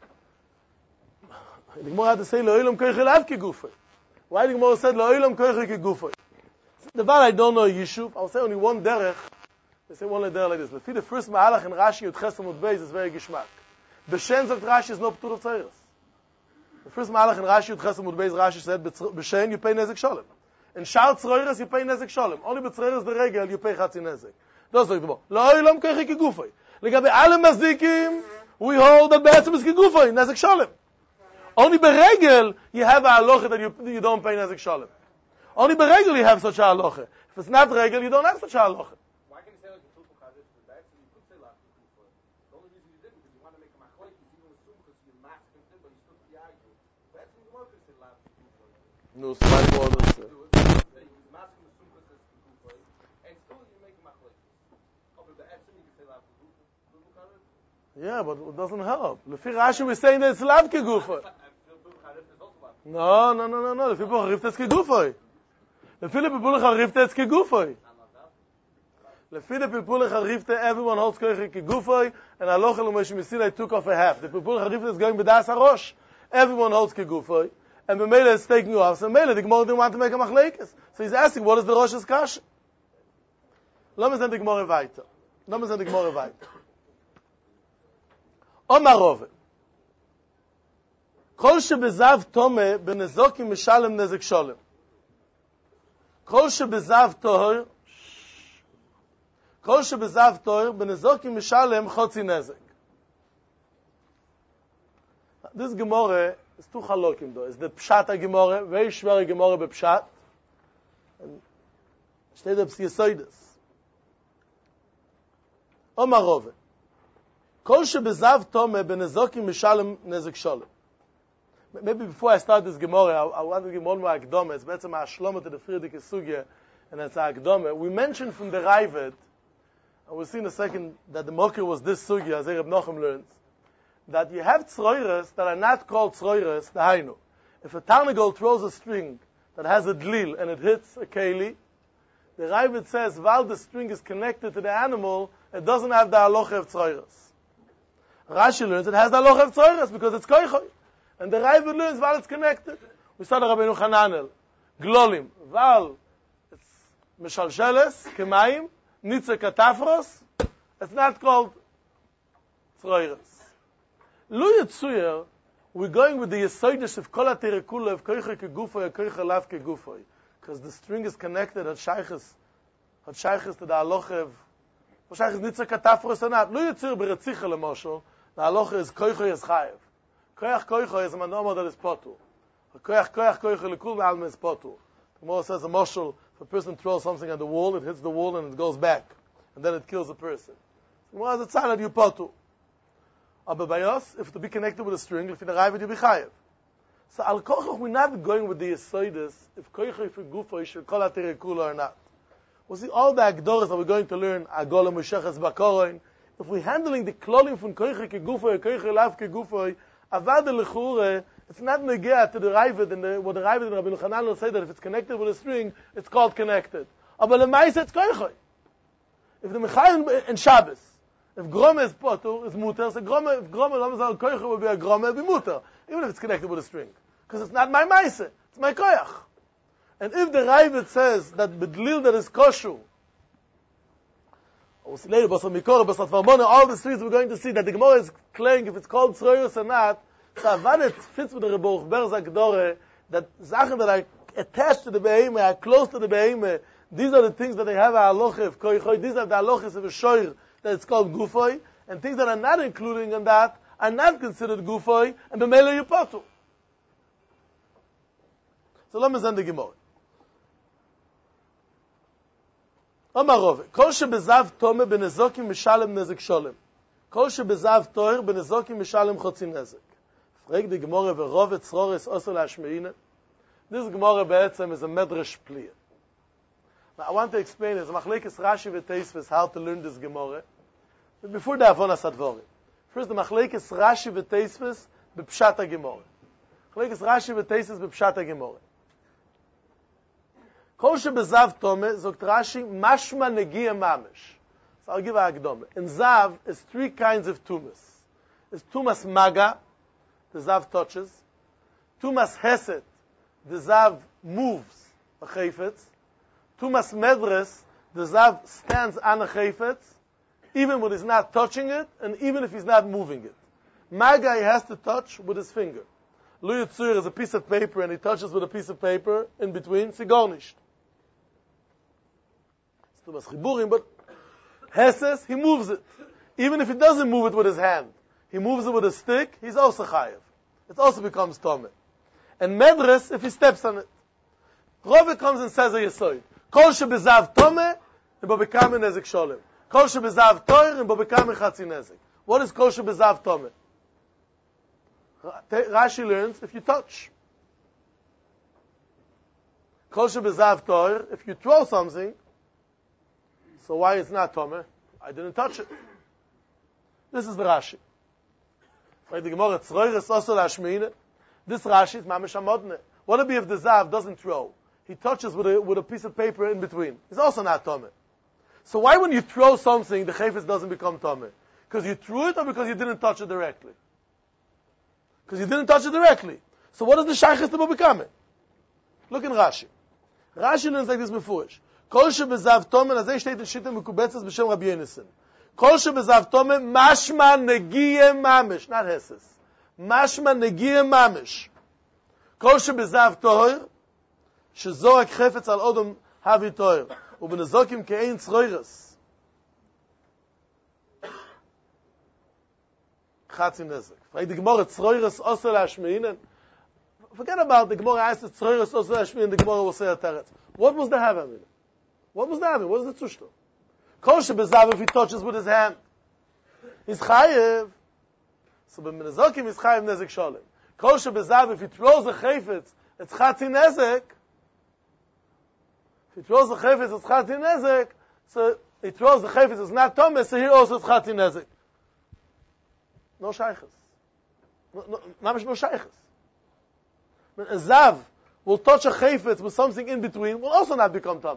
The Gemara had to say, Le'olam koiche lav kegufay. Why the Gemara said, Le'olam koiche kegufay? The Val I don't know Yishuv, I'll say only one derech. They say one derech like this. But the first Mahalach in Rashi, Yud Ches Amud Beis, is very Gishmak. B'Shen of Rashi is no Ptur of Tzeiros. The first Mahalach in Rashi, Yud Ches Amud Beis, Rashi said, B'Shen you pay Nezek Sholem. In Shal Tzroiros you pay Nezek Sholem. Only B'Tzroiros the Regel you pay Chatzi Nezek. That's like the Bo. La'olam koiche kegufay. Legabe alle Mazdikim, we hold that Be'etzem is kegufay, Nezek Sholem. Only Beregel you have a halacha that you don't pay Nezek Sholem. Only Beregel you have such a halacha. If it's not Regel, you don't have such a halacha. Why can you say like the Tulpa Kaddish for that? So you could say Lav Kegufay. The only reason you didn't because you want to make a machlokes, you even assume because you're masking him, but you still be arguing. That's when you want to say Lav Kegufay. No, so many more than that. You're masking the Sumchus as Kegufay, and still you make a machlokes. Over the Etzim, you can say Lav Kegufay. Yeah, but it doesn't help. Lefi Rashi we're saying that it's Lav Kegufay. No. Lefi Buch Riftes Kegufay. Lefi Buch Riftes Kegufay. Lefi Buch Riftes, everyone holds Koiche Kegufay, and Halacha Moshe Sinai took off a half. The Buch Riftes is going B'das HaRosh. Everyone holds Kegufay, and the Mele is taking off. So Mele, the Gemara didn't want to make a machlekes. So he's asking, what is the Rosh's kasha? Let me send the Gemara weiter. Omar Rove. Kol shebezav tome benezokim mishalem nezek sholem. Kol shebezav toher benezokim mishalem chotzi nezek. This Gemara is two halokim though. It's the Pshat Gemara, very schwere Gemara bepshat. And steht auf Yesoides. Omar Rove. Kol shebezav tome benezokim mishalem nezek sholem. Maybe before I start this Gemara, I want to give one more Akdome. It's better my Shlomo to the Friedrich Sugya, and it's Akdome. We mentioned from the Raivet, and we'll see in a second that the Mokir was this Sugya, as Reb Nochem learns, that you have tzroiras that are not called tzroiras, the Hainu. If a Tarnagol throws a string that has a dlil and it hits a keli, the Raivet says, while the string is connected to the animal, it doesn't have the halacha of tzroiras. Rashi learns it has the halacha of tzroiras because it's koichoy. And the Raivet learns while it's connected. We saw the Rabbeinu Hananel, Glolim, while it's Mishalsheles, Kemaim, Nitze Katafros, it's not called Tzroiras. Lu Yitzuyer, we're going with the Yesoidish of Kol HaTerekula of Koiche Kegufoy, Koiche Lav Kegufoy, because the string is connected at Shaykhis to the halacha of Shaykhis Nitze Katafros or not. Lu Yitzuyer Beretzicha Lemosho, the halacha is Koiche is Chayev. Koich is a manoma that is potu. Koich lekul alma is potu. The Gemara says a moshel, if a person throws something at the wall, it hits the wall and it goes back, and then it kills the person. The Gemara has a sign that you potu. Aber by us, if to be connected with a string, if you arrive, you be chayev. So al koich we're not going with the yesoides if koich for gufo should call it terekula or not. We'll see all the agdoras that we're going to learn. Agola musheches bakoroin. If we're handling the klolim from koich kegufo, koich lav kegufo. Avad lechure, it's not negea to the Raivet, and what the Raivet and Rabbeinu Hananel say that if it's connected with a string, it's called connected. Aber lemaisa it's koichoy. If the Mechayim in Shabbos, if grome is potur, it's muter. So if grome koichoy would be a grome, it'd be muter, even if it's connected with a string, because it's not my maise, it's my koyach. And if the Raivet says that bedlil that is kosher, all the streets we're going to see that the Gemara is claiming if it's called tzroiros or not. So Avad it fits with the Rebuch Berzak Dore that Sachen that are attached to the Behemoth, are close to the Behemoth, These are the things that they have a halacha of koichoi. These are the halachas of a shoir that it's called gufoi. And things that are not including in that are not considered gufoi, and b'meila yupatu. So let me send the Gemara. Amar Rove, kol shebezav tome benezokim mishalem nezek sholem. Kol shebezav toir benezokim mishalem chotzi nezek. Frag the Gemara ve'Rove tzrores osel hashmeine. This Gemara be'etzem is a medrash pliya. Now I want to explain this. Machlekes Rashi v'Teisves how to learn this Gemara. But before the Avonas Advorim. First the Machlekes Rashi v'Teisves b'pshat HaGemara. Machlekes Rashi v'Teisves b'pshat HaGemara. Kol shebezav tome, zogt Rashi, mashma negiya mamish. So I'll give a Hagdome. In Zav is three kinds of tumas. It's tumas maga, the Zav touches. Tumas hesed, the Zav moves a chayfetz. Tumas medres, the Zav stands on a chayfetz, even when he's not touching it, and even if he's not moving it. Maga he has to touch with his finger. Lu Yitzur is a piece of paper, and he touches with a piece of paper in between, sigonisht. Tumas chiburim, but Heses, he moves it. Even if he doesn't move it with his hand, he moves it with a stick, he's also chayev. It also becomes tomeh. And medres, if he steps on it. Rove comes and says a yesoid. Kol shebezav tomeh, and bo bekame nezek sholem. Kol shebezav toir, and bo bekame chatzi nezek. What is kol shebezav tomeh? Rashi learns, if you touch. Kol shebezav toir, if you throw something, so why it's not tomeh? I didn't touch it. This is the Rashi. This Rashi is mamish amodne. What would be if the Zav doesn't throw? He touches with a piece of paper in between. It's also not tomeh. So why when you throw something, the chayfetz doesn't become tomeh? Because you threw it or because you didn't touch it directly? Because you didn't touch it directly. So what is the shaychus to become it? Look in Rashi. Rashi learns like this before. Kol shebezav tomeh, azay steht in Shittim Mekubetzes b'shem Rabbi Yonasan. Kol shebezav tomeh, mashma negiye mamish, not heses. Mashma negiye mamish. Kol shebezav tohir, shezorak chefetz al odom havi tohir, ubenezokim ke'ein tzroiras. Chatzim nezek. Frag the Gemara, tzroiras osel hashmeinen. Forget about the Gemara asked tzroiras osel hashmeinen, the Gemara will say a teretz. What was the havamina? What was that? What is the tzushto? Kol shebezav, if he touches with his hand, he's chayev. So b'menezokim he's chayev nezek sholem. Kol shebezav, if he throws a chayfetz, it's chatzi nezek. If he throws a chayfetz, it's chatzi nezek. So he throws the chayfetz, it's not tomeh, so here also it's chatzi nezek. No shaychus. No shaychus. A zav will touch a chayfetz with something in between, will also not become tomeh.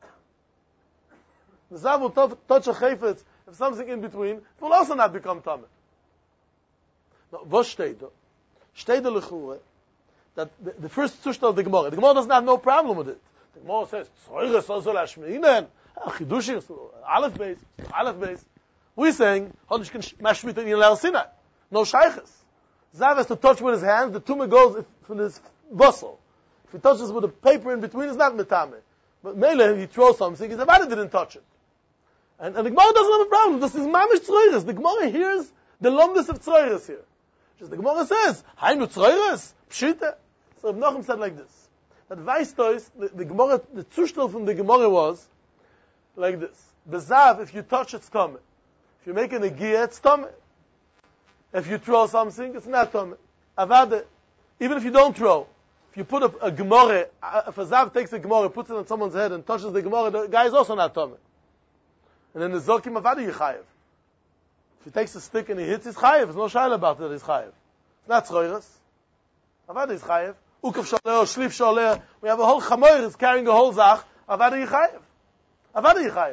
The Zav will touch a chayfetz, if something in between, it will also not become tameh. Now, what steht da? Steht da lechure, that the first zushta of the Gemara doesn't have no problem with it. The Gemara says, Tzroiras osel hashmeinen, chidushim, aleph beis. We're saying, Hodish can mashmit in Yilal Sinai. No shaychus. Zav has to touch with his hands, the tumah goes from his bustle. If he touches with a paper in between, it's not metameh. But Mele, he throws something, his Avada didn't touch it. And the Gemara doesn't have a problem. This is mamish tzroiras. The Gemara hears the lomdus of tzroiras here. Just the Gemara says, Hainu tzroiras, pshita. So Reb Nachum said like this. That Weistois, the Gemara, the zushtel from the Gemara was like this. Bezav, if you touch it's tomeh. If you make a negiah, it's tomeh. If you throw something, it's not tomeh. Avada, even if you don't throw, if you put a Gemara, if a Zav takes a Gemara, puts it on someone's head and touches the Gemara, the guy is also not tomeh. And then the Zokim Avada Yechayev. If he takes a stick and he hits, he's Chayev. There's no shaila about it, he's Chayev. It's not Tzroiras. Avada is Chayev. Ukav Sholeh, Shlif Sholeh. We have a whole Chamoyer is carrying a whole Zach. Avada Yechayev. Avada Yechayev.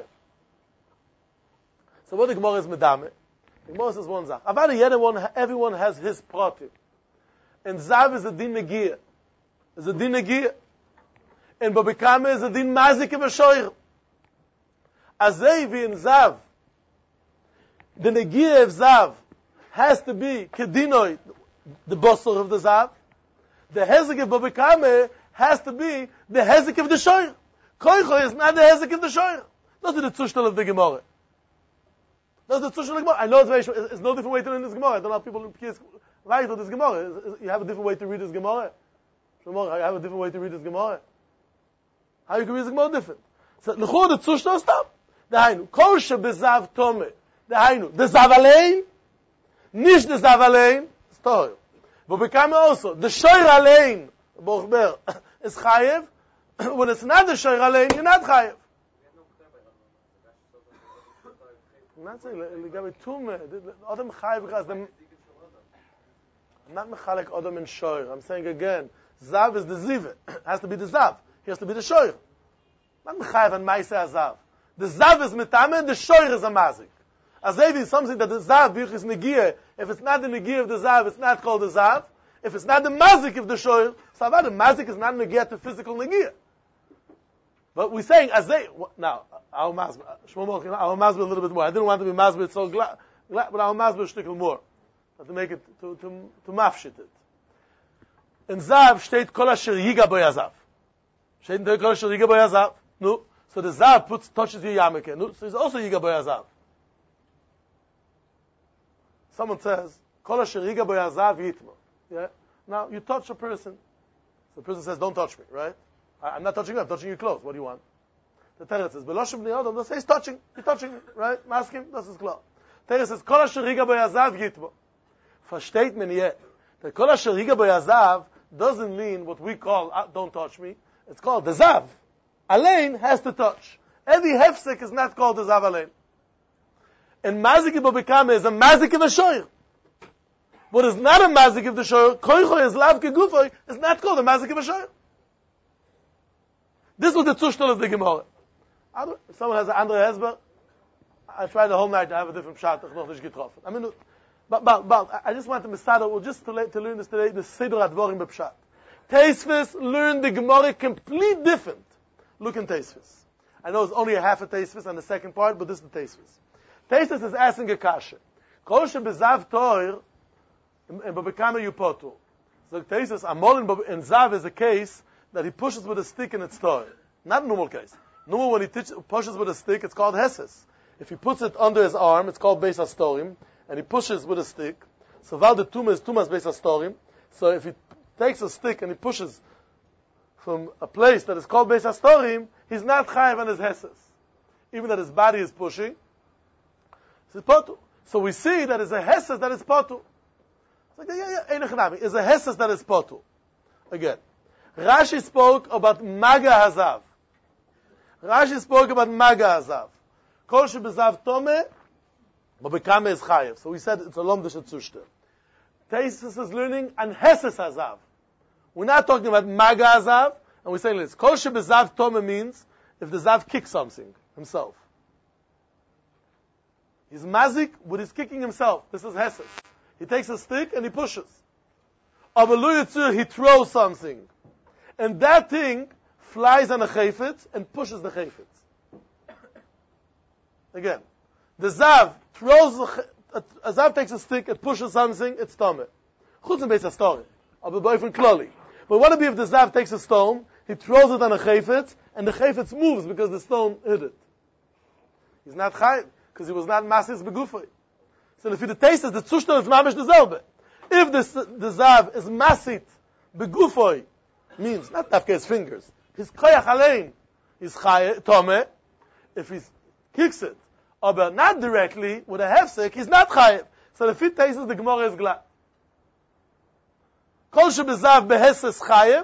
So what the Gemara is Medame? The Gemara says one Zach. Avada, everyone has his pratim. And Zav is a din Negiah. Is a din Negiah. And Babikame is a din Mazik of a Shoyer. Azay in Zav, the Negiah of Zav has to be Kedinoi, the bossor of the Zav. The Hezek of Babikame has to be the Hezek of the Shoyer. Koicho is not the hezek of the shoyer. That's the Zustand of the Gemara. That's the Zustand of the Gemara. I know it's no different way to learn this Gemara. I don't know how people write this Gemara. You have a different way to read this Gemara. I have a different way to read this Gemara. How you can read this Gemara different? So, l'chur the Zustand stop. Dahainu, kol shebezav tome. Dahainu, the zav alein, nish the zav alein, story. But become also, the shoyer alein, bochber, is chayev. When it's not the shoyer alein, you're not chayev. I'm not saying, legabe tume, Adam chayev because them. I'm not mechalek Adam and shoyer. I'm saying again, zav is the zive. Has to be the zav. He has to be the shoyer. Not mechayev and ma'aseh zav. The zav is mitame, the shoyer is a mazik. Azev is something that the zav is negiah. If it's not the negiah of the zav, it's not called the zav. If it's not the mazik of the shoyer, so the mazik is not negiah to physical negiah. But we're saying Azev. Now, our mazbeh a little bit more. I didn't want to be mazbeh so glad, but our mazbeh a shtickle more. To make it, to mafshit it. In zav steht kol asher yiga bo yazav. Steht in kol asher yiga bo yazav. No. So the zav touches your yarmulke. No. So it's also yiga bo yazav. Someone says, kol asher yiga bo yazav yitmo. Yeah? Now, you touch a person. The person says, don't touch me, right? I'm not touching you, I'm touching your clothes. What do you want? The Torah says, Beloshim b'nei Adam, he's touching. You're touching me, right? Ask him, das ist klar. The Torah says, kol asher yiga bo yazav yitmo. Versteht man yet that kol asher yiga bo yazav doesn't mean what we call, don't touch me. It's called the zav. Alein has to touch. Every hefsek is not called the zav alein. And mazik bo bekame is a mazik of the shoyer. What is not a mazik of the shoyer, koicho is lav kegufoy, is not called a mazik of a shoyer. This was the Zustand of the Gemara. If someone has an andere hezber, I tried the whole night to have a different shot. Ich noch nicht getroffen. I mean, but I just want to misada, well, just to learn this today, the Siddur Advarim b'Pshat. Teisvis learned the Gemara complete different. Look in Teisvis. I know it's only a half a Teisvis on the second part, but this is the Teisvis. Teisvis is asking a kasha. Kol shebezav toir, and b'bekame yupotu. So Teisvis, Amol in Zav is a case that he pushes with a stick and it's toir. Not a normal case. Normal when he pushes with a stick, it's called Heses. If he puts it under his arm, it's called Beis HaStorim, and he pushes with a stick. So while the tumah is Beis HaStorim, so if he takes a stick and he pushes from a place that is called Beis HaStorim, he's not chayav on his Heses. Even that his body is pushing, it's potu. So we see that it's a Heses that is potu. It's like, it's a Heses that is potu. Again, Rashi spoke about Maga Hazav. Rashi spoke about Maga Hazav. Kol shebezav tome, but bekame is chayev. So we said it's a lomdish zushter. Teisus is learning an Heses Hazav. We're not talking about Maga Hazav, and we're saying this. Kol shebezav tome means if the Zav kicks something himself. He's mazik, but he's kicking himself. This is Heses. He takes a stick and he pushes. Avalu Yitzur, he throws something. And that thing flies on a chayfetz and pushes the chayfetz. Again, the Zav throws, a Zav takes a stick, it pushes something, it's Tomeh. Chutz and Beis HaStorim. Aber boyfriend kloli. But what if the Zav takes a stone, he throws it on a chayfetz, and the chayfetz moves because the stone hit it? He's not chayiv, because he was not masis begufay. So if the taste is the Zustand is mamish the zelbe. If the Zav is masit begufay, means not after his fingers, his koyach alein is chayiv, Tomeh. If he kicks it, but not directly with a hefsek, he's not chayiv. So the fit taste the Gemara is glad. Kol shebezav beheses chayiv.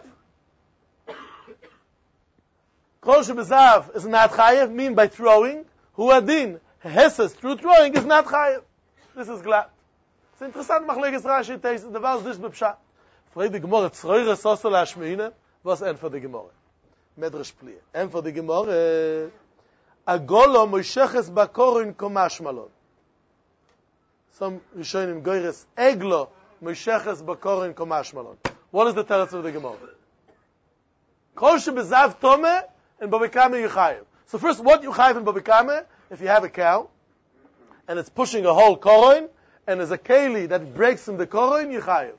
Kol shebezav is not chayiv, mean by throwing. Hu adin heses through throwing is not chayiv. This is glad. It's interessant. Machleges Rashi taste the vals this bepshat. Frei the Gemara tzroire soso lashmeine. Was end for the Gemara? Medrash plie. End for the Gemara. Agolo moisheches bakorin komash malon. Some Rishonim goyres eglo moisheches bakorin komash malon. What is the teretz of the Gemara? Kol shebezav tome and babekame yuchayev. So first, what yuchayev and babekame? If you have a cow and it's pushing a whole korin and there's a keli that breaks from the korin, yuchayev.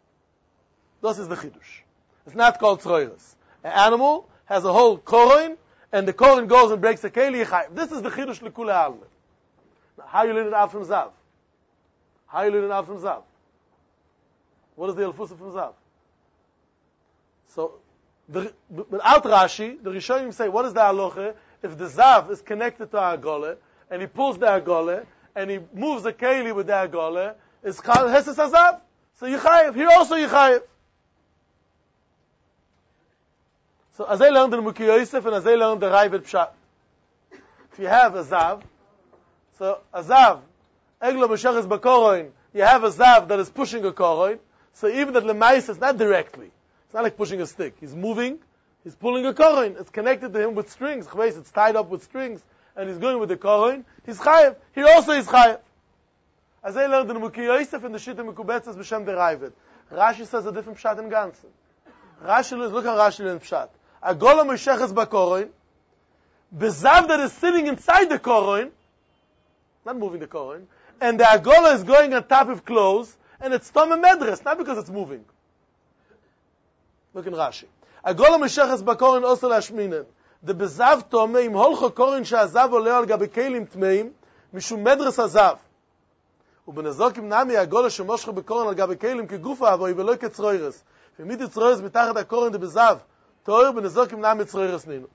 This is the chidush. It's not called tzroiros. An animal has a whole korin and the Kohen goes and breaks the Keli, Yechayev. This is the Chidush L'Kule Alme. Now, how you learn it out from Zav? How you learn it out from Zav? What is the Elfusa from Zav? So, without Rashi, the Rishonim say, what is the halacha? If the Zav is connected to Agole, and he pulls the Agole, and he moves the Keli with the Agole, it's called Heses Azav. So Yechayev. Here also Yechayev. So as I learned in Muki Yosef, and as I learned the Ravid Pshat. If you have a Zav, so a Zav, Eglo Mesheches Bakoroin, you have a Zav that is pushing a Koroin, so even that Lemais is not directly. It's not like pushing a stick. He's moving, he's pulling a Koroin. It's connected to him with strings. It's tied up with strings, and he's going with the Koroin. He's Chayev. Here also is Chayev. As I learned in Muki Yosef and the Shita Mekubetzes B'Shem the Ravid. Rashi says a different Pshat in Gansen. Rashi learns, look how Rashi learns Pshat. Agola Mesheches Bakoroin, Bezav that is sitting inside the Koroin, not moving the Koroin, and the Agola is going on top of clothes, and it's Tome Medres, not because it's moving. Look in Rashi. Agola Mesheches Bakoroin also Lashminen. The Bezav Tome im Holcho Korin she'azav oleh al gabe kelim tmeim, mishum Medres azav. ובנזוקים נמי הגולה שמושך בקורן על גבי כלים כגופה אבוי ולא כצרוירס. ומידי צרוירס מתחת הקורן דבזב, תואר בנזוקים נמי צרוירס נינו.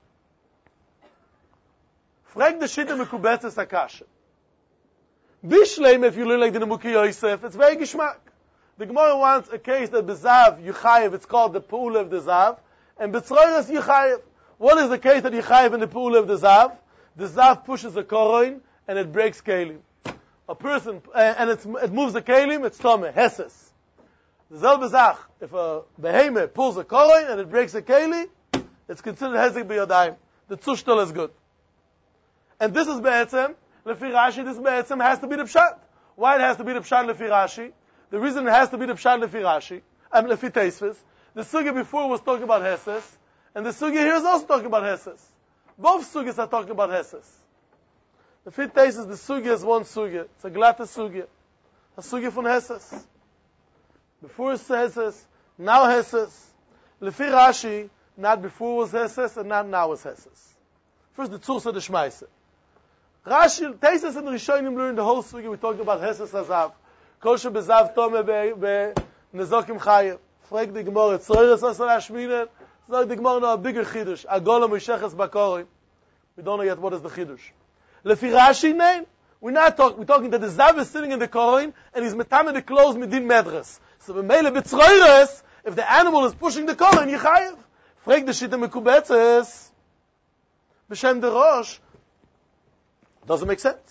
Frag the shit mekubetzes akasha. Bishleim, if you learn like the Nemuki Yosef, it's very gishmak. The Gemara wants a case that bezav Yechayev, it's called the Pa'ula of the Zav, and B'tzroiras Yechayev. What is the case that Yechayev in the Pa'ula of the Zav? The Zav pushes the koroin, and it breaks kelim. A person, and it moves the kelim, it's Tomeh, Heses. The Zel Bezach, if a behemoth pulls a koroin, and it breaks a keli, it's considered Hezek B'yodayim. The Tzushtel is good. And this is Be'etzem, Lefi Rashi, this Be'etzem has to be the Pshat. Why it has to be the Pshat Lefi Rashi? The reason it has to be the Pshat Lefi Rashi, Lefi Teisvis, the Sugya before was talking about Heses, and the Sugya here is also talking about Heses. Both Sugyas are talking about Heses. Lefi Teisvis, the Sugya is one Sugya. It's a glatte Sugya. A Sugya from Heses. Before it's Heses, now Heses. Lefi Rashi, not before was Heses, and not now is Heses. First the Tzursa de Shmaise. Rashi, Teises and Rishonim learn the whole Sugya. We talked about Heses Azav. Kosher Bezav Tome be Nezokim Chayev. Frag the Gemara, Tzroiras Asar Ashminen. It's the Gemara no a bigger Chidush. Agola Mesheches Bakorim. We don't know yet what is the Chidush. Lefi Rashi, nein. We're talking that the Zav is sitting in the Korin, and he's metame the clothes midin medres. So B'meile B'tzroiras, if the animal is pushing the Korin, Yechayev. Frag the Shita Mekubetzes B'Shem the Rosh. Doesn't make sense.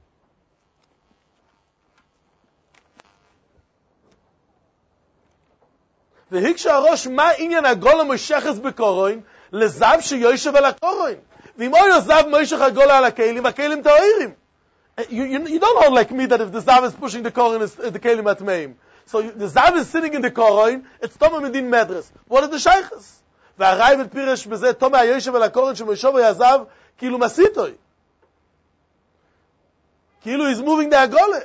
והיקשה הראש מה עניין הגולה מושכת בקורוין לזב שיושב על הקורוין. ואם אוי הזב מושך הגולה על הכלים, הכלים טהורים. You don't hold like me that if the zav is pushing the korin, the kelim atmeim. So the zav is sitting in the korin, it's toma medin medres. What are the shaykhs? והראי פירש בזה תoma היושב על הקוrin שמושך ויזב כאילו מסיתוי. כאילו he's moving the agole.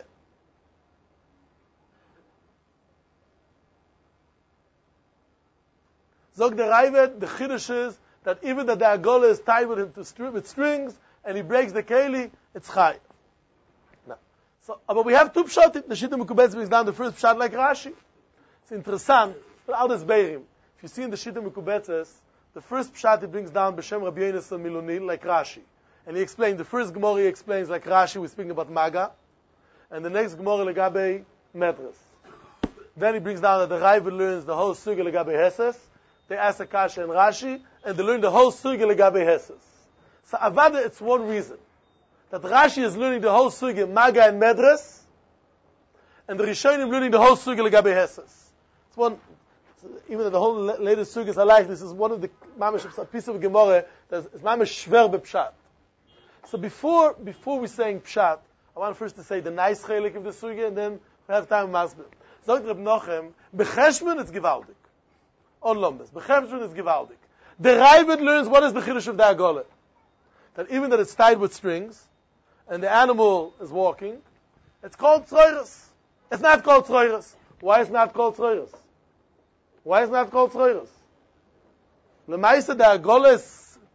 Zog the Raivet, the Chiddush is that even that the Agola is tied with strings, and he breaks the Keli, it's Chai. Now, so, but we have two Pshatim. The Shita Mekubetz brings down the first Pshat like Rashi. It's interessant. All this Beirim. If you see in the Shita Mekubetzes, the first Pshat he brings down B'Shem Rabbi Yonasan Milonil like Rashi. And he explained, the first Gemara he explains like Rashi, we're speaking about Maga, and the next Gemara Legabe Medres. Then he brings down that the Raivet learns the whole Suga Legabe Heses. They ask Akasha and Rashi, and they learn the whole Sugya Legabe Heses. So Avada, it's one reason. That Rashi is learning the whole Sugya, Maga and Medres, and the Rishonim learning the whole Sugya Legabe Heses. It's one, even though the whole latest Sugyas are like, this is one of the Mamash, a piece of Gemara, that is Mamash Shver B'Pshat. So before we're saying Pshat, I want first to say the nice chelik of the Sugya, and then we have time to Masbir. Zog Reb Nochem, B'Cheshman it's Givaldik. On Lombas. B'Cheshvan is Givaldik. The Raivet learns what is the Chiddush of the Agola. That even that it's tied with strings, and the animal is walking, it's called Tzroiras. It's not called Tzroiras. Why is it not called Tzroiras? Why is it not called Tzroiras? L'maisa, the Agola is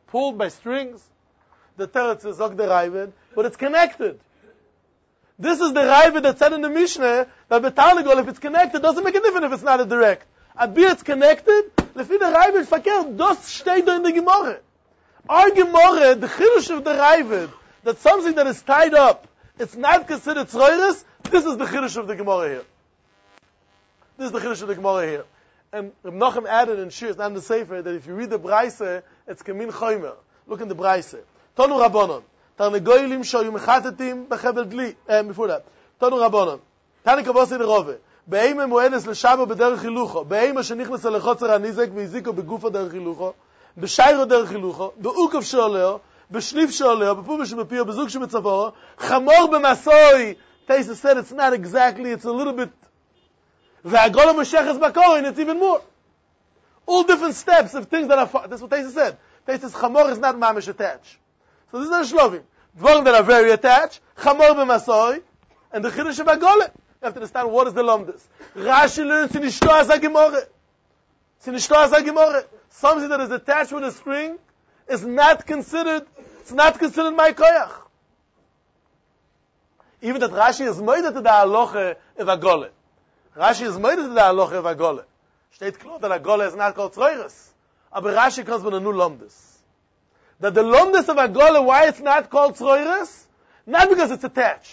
pulled by strings. The teretz is Zog the Ravid, but it's connected. This is the Ravid that said in the Mishnah that Betarnagol, if it's connected, doesn't make a difference if it's not a direct. Abir it's connected, lefi the Ravid verkehrt, das steht da in the Gemara. Our Gemara, the Chidush of the Ravid, that something that is tied up, it's not considered tzroiris, this is the Chidush of the Gemara here. This is the Chidush of the Gemara here. And Reb Nochem added in Shir, it's not in the Sefer, that if you read the Braise, it's Kemin Choymer. Look in the Braise. Tonu Rabbanon. Tarnegoilim shoyu mechatetim bechebel dli. Before that. Tonu Rabbanon. Tani kavosi derove. Be'eime moedes l'shabo b'derech hilucho. Be'eime shenichnes l'chotzer hanizek v'iziko begufo derech hilucho. B'shayro derech hilucho. Be'ukov sheoleo. B'shnif sheoleo. B'pumish b'pio. B'zuk shemetzavoro. Chamor b'masoi. Taisa said it's not exactly, it's a little bit. Ve'agola m'sheches b'korin, it's even more. All different steps of things that are far. That's what Taisa said. Taisa says chamor is not mamish attached. So this is not shlovim. Dvorim that are very attached. Chamor b'masoi. And the Chidush of Agola. You have to understand what is the Lomdus. Rashi learns in Ishto Azagimore. It's in Ishto Azagimore. Something that is attached with a string is not considered, it's not considered my koyach. Even that Rashi is moided to the halacha of Agola. Rashi is moided to the halacha of Agola. Steht klar that Agola is not called tzroiris. Aber Rashi comes with a new Lomdus. That the Lomdus of Agola, why it's not called tzroiris? Not because it's attached.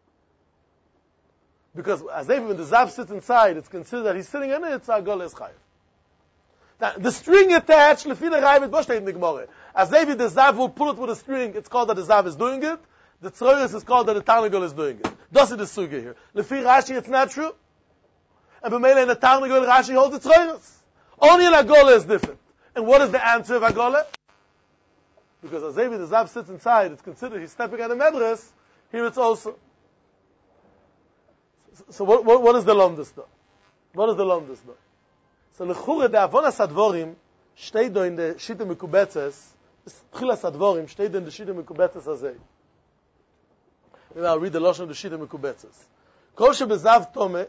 Because as if when the Zav sits inside, it's considered that he's sitting in it, it's Agola is Chayiv. Now, the string attached, Lefi the Ravid, what steht in the Gemara? As if the Zav will pull it with a string, it's called that the Zav is doing it. The Tzroiris is called that the Tarnagol is doing it. That's the Sugya here. Lefi Rashi, it's not true. And B'meila in the Tarnagol, Rashi holds the Tzroiris. Only in Agola is different. And what is the answer of Agola? Because as if the Zav sits inside, it's considered he's stepping on a medres, here it's also. So what is the Lomdus though? What is the Lomdus though? So l'chure the avonas advorim steht do in the Shita Mekubetzes, Tchilas advorim steht do in the Shita Mekubetzes azay. Maybe I'll read the Lashon of the Shita Mekubetzes. Kol shebezav tome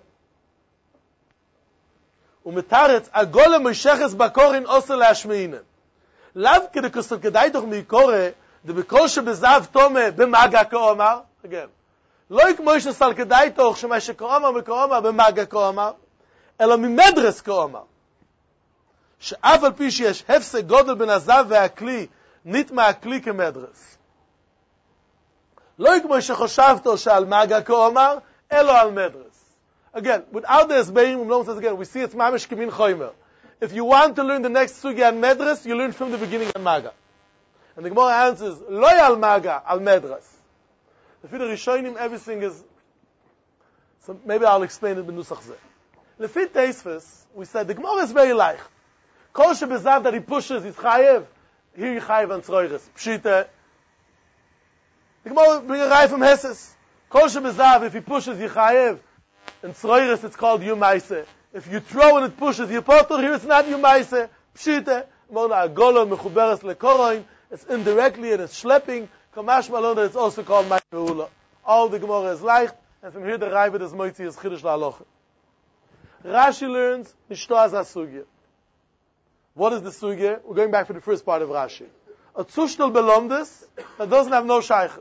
umetaretz agole moisheches bakorin osel lashmeinen. Lav kede kosel kedai doch mikore de bekol shebezav tome b'maga ko'omar. Again. לא כמו שסל כדאי תוך שמה שקורמה וקורמה במגע קורמה, אלא ממדרס קורמה. שאף על פי שיש הפסק גודל בין הזב והכלי, נטמע הכלי כמדרס. לא כמו שחושבתו שעל מגע קורמה, אלא על מדרס. Again, without the הסברים, again, we see it's mamish כמין חוימר. If you want to learn the next sugi on medress, you learn from the beginning on maga. And the Gemara answers, לא על maga, על מדרס. Lefi the Rishonim, everything is. So maybe I'll explain it b'nusach zeh. Lefi Teisves, we said the Gemara is very leicht. Kol shebezav that he pushes, he's chayev. Here you chayev on tzroiris. Pshite. The Gemara bring a rai from Hesses. Kol shebezav, if he pushes, you chayev. In tzroiris, it's called yumaise. If you throw and it pushes, you potter. Here it's not yumaise. Pshite. Mona agolo mechuberes lekoroin. It's indirectly and it's schlepping. Kamash Malon, it's also called Ma'ula. All the Gemara is leicht, and from here the Ravid is Moitzi is Chidush La'alocha. Rashi learns Nishto Azah Sugya. What is the Sugya? We're going back to the first part of Rashi. A Tzushtel Belomdis that doesn't have no Shaykhs.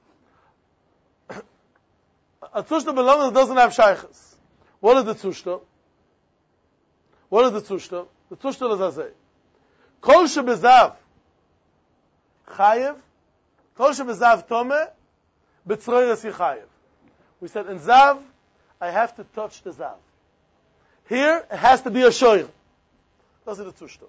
A Tzushtel Belomdis doesn't have Shaykhs. What is the Tzushtel? What is the Tzushtel? The Tzushtel is Azay. Kol Shebezav Chayev Kol shebezav tome, b'tzroiris yichayev. We said in zav, I have to touch the zav. Here, it has to be a shoyer. That's the tzushto.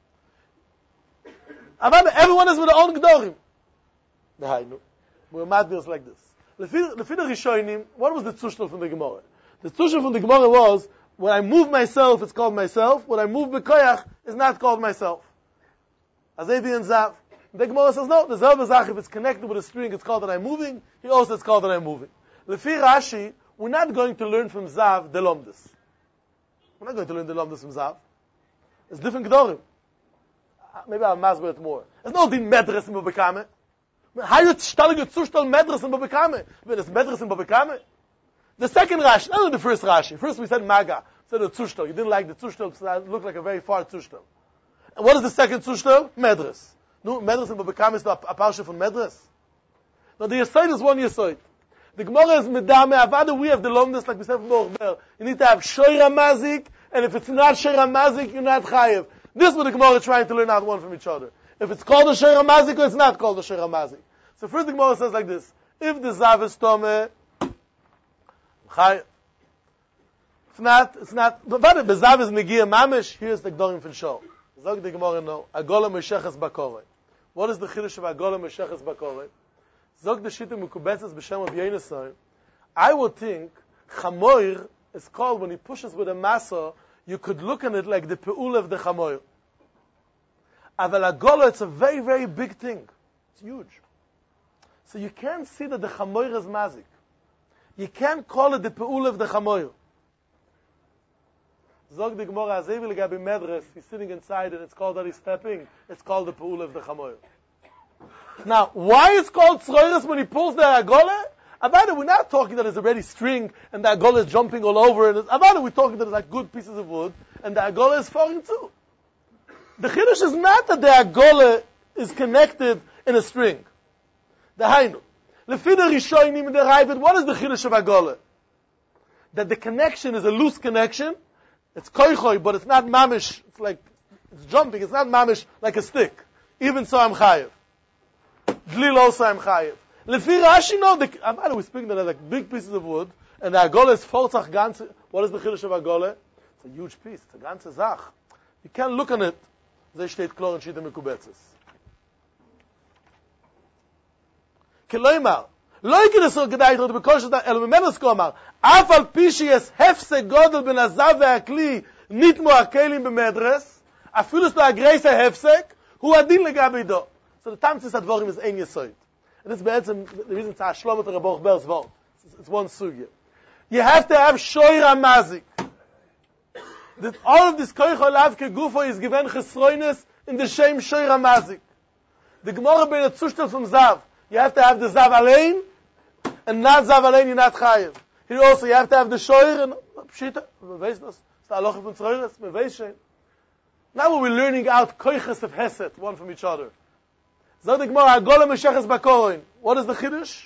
Everyone is with their own gdorim. Nehainu. We're madbils like this. Lefi the Rishonim, what was the tzushto from the Gemara? The tzushto from the Gemara was, when I move myself, it's called myself. When I move b'koyach, it's not called myself. Azevi and zav. The Gemara says, no, the Zav Zach, if it's connected with a string, it's called that I'm moving. He also it's called that I'm moving. Lefi Rashi, we're not going to learn from Zav the Lomdus. We're not going to learn the Lomdus from Zav. It's different Gedorim. Maybe I'll masber it more. There's no din Medres in Bobekame. How you stalling a Zushtal Medres in Bobekame? When it's Medres in Bobekame? The second Rashi, not the first Rashi. First we said Maga, said a Zushtal. You didn't like the Zushtal, so that looked like a very far Zushtal. And what is the second Zushtal? Medres. No, Medras and Babakam is a parsha from Medras. No, the Yesod is one Yesod. The Gemara is Medame, Avada, we have the lomness, like we said from Baruch. You need to have Shoira Mazik, and if it's not Shoira Mazik, you're not Chayev. This is what the Gemara is trying to learn out one from each other. If it's called a Shoira Mazik, or it's not called a Shoira Mazik. So first the Gemara says like this. If the Zav is Tomeh, Chayev. It's not, but the Zav is Megia Mamish, here's the Gdorim from Shol. Zog the Gemara no, Agola Mesheches Bakorei. What is the Chiddush of Agola Mesheches Bakorei? Zog the Shita Mukubetzes B'Shem of Yenisai. I would think Chamoir is called, when he pushes with a masa, you could look at it like the Pe'ul of the Chamoir. Aval Agola, it's a very, very big thing. It's huge. So you can't see that the Chamoir is mazik. You can't call it the Pe'ul of the Chamoir. Zog the Gemara Azevi Legabi Medres, he's sitting inside and it's called that he's stepping. It's called the Pe'ul of the Chamoir. Now, why is called Tzroiris when he pulls the Agola? About it, we're not talking that it's already string and the Agola is jumping all over. About it, we're talking that it's like good pieces of wood and the Agola is falling too. The Chiddush is not that the Agola is connected in a string. The Hainu. Lefida Rishonim in the Ravid, what is the Chiddush of Agola? That the connection is a loose connection. It's koichoi, but it's not mamish. It's like, it's jumping. It's not mamish like a stick. Even so, I'm chayev. Dlil also, I'm chayev. Lefi Rashi, no, we're speaking that like big pieces of wood, and the Agola is forzach ganze. What is the Chiddush of Agola? It's a huge piece. It's a ganze Zach. You can't look on it. They steht klar in Shita Mekubetzes. Keloimar. לא יקרס לו כדאי לתות בקושת אלא ממנו סקומר אף על פי שיש הפסק גודל בין הזב והכלי נתמו הכלים במדרס אפילו שלו הגרייס ההפסק הוא הדין לגבי דו. So the time says הדבורים is אין יסוד. And this is בעצם the reason to השלום את רבוך ברס וול. It's one sugya. You have to have shoira mazik. That all of this koich olav kegufo is given chesroines in the same shoira mazik. The Gemara ben the Zustand from Zav. You have to have the Zav allein, and not Zav allein, you're not chayiv. Here also, you have to have the shoir, and pshita, meveis nos, it's the halacha from tzroires, meveis shein. Now we're learning out koiches of Hesed, one from each other. Zog the Gemara, Agola Mesheches Bakorin. What is the Chiddush?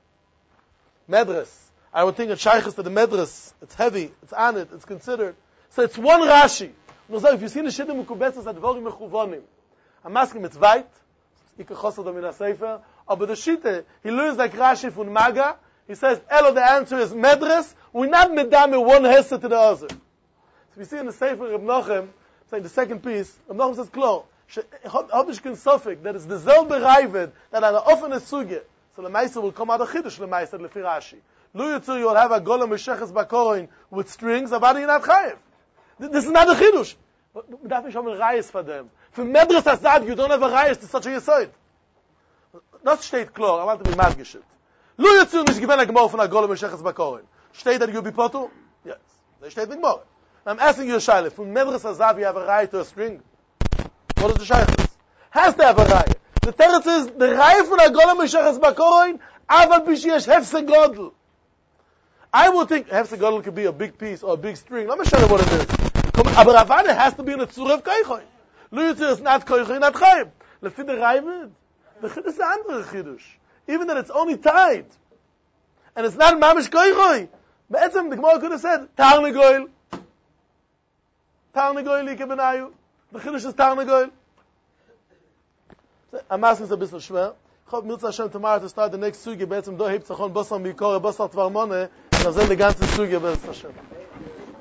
Medres. I would think it shayches to the Medres. It's heavy, it's on it, it's considered. So it's one Rashi. If you see the Shita Mukubetzes Advorim Mechuvonim, I'm asking, it's weit, Ike Chosad Min HaSefer, but the Shita, he learns like Rashi from Maga, he says, Elo, the answer is Medres, we're not medame one Hesed to the other. So we see in the Sefer Reb Nochem, saying the second piece, Reb Nochem says, Klo, Hobish Ken Sofik, that is the Zel Bereived, that are often a Sugye. So the Meister will come out of Chiddush, the Meister, Lefi Rashi. Lu Yitzu, you'll have a Golem Mesheches Bakorin with strings, about you're not Chayev. This is not a Chiddush. But we don't have a Rayas for them. For Medres Asad, you don't have a Rayas to such a Yesod. Not steht klar, I want to be madgeshit. Lu Yitzu, nicht given a Gemor von a Golem Mesheches Bakorin. Steht that you'll be potu? Yes. They steht the Gemor. I'm asking you a shaila. From Medres Asad, you have a Rayas to a string. What is the Shaykhis? Has to have a Rayas. The Teretz is, the Rayas von a Golem Mesheches Bakorin, aval bishiyesh hefse godel. I would think hefse godel could be a big piece or a big string. Let me show you what it is. Aber Ravana has to be in a tzura of koichoi. Lu Yitzu is not koichoi, not chayim. Lefi the Rayvid, the Chiddush is andere Chiddush. Even that it's only tied. And it's not mamish koichoi. Be'etzem, the Gemara could have said, Tarnegoil. Tarnegoil like benayu. The Chiddush is Tarnegoil. I'm asking a bisschen schwer. Ich hoffe, Mirza Hashem tomorrow to start the next Sugi. Be'etzem, do hebt sich on Bossam Mikore, Bossam Tvarmone. Und dann sind die ganze Sugi, Mirza Hashem.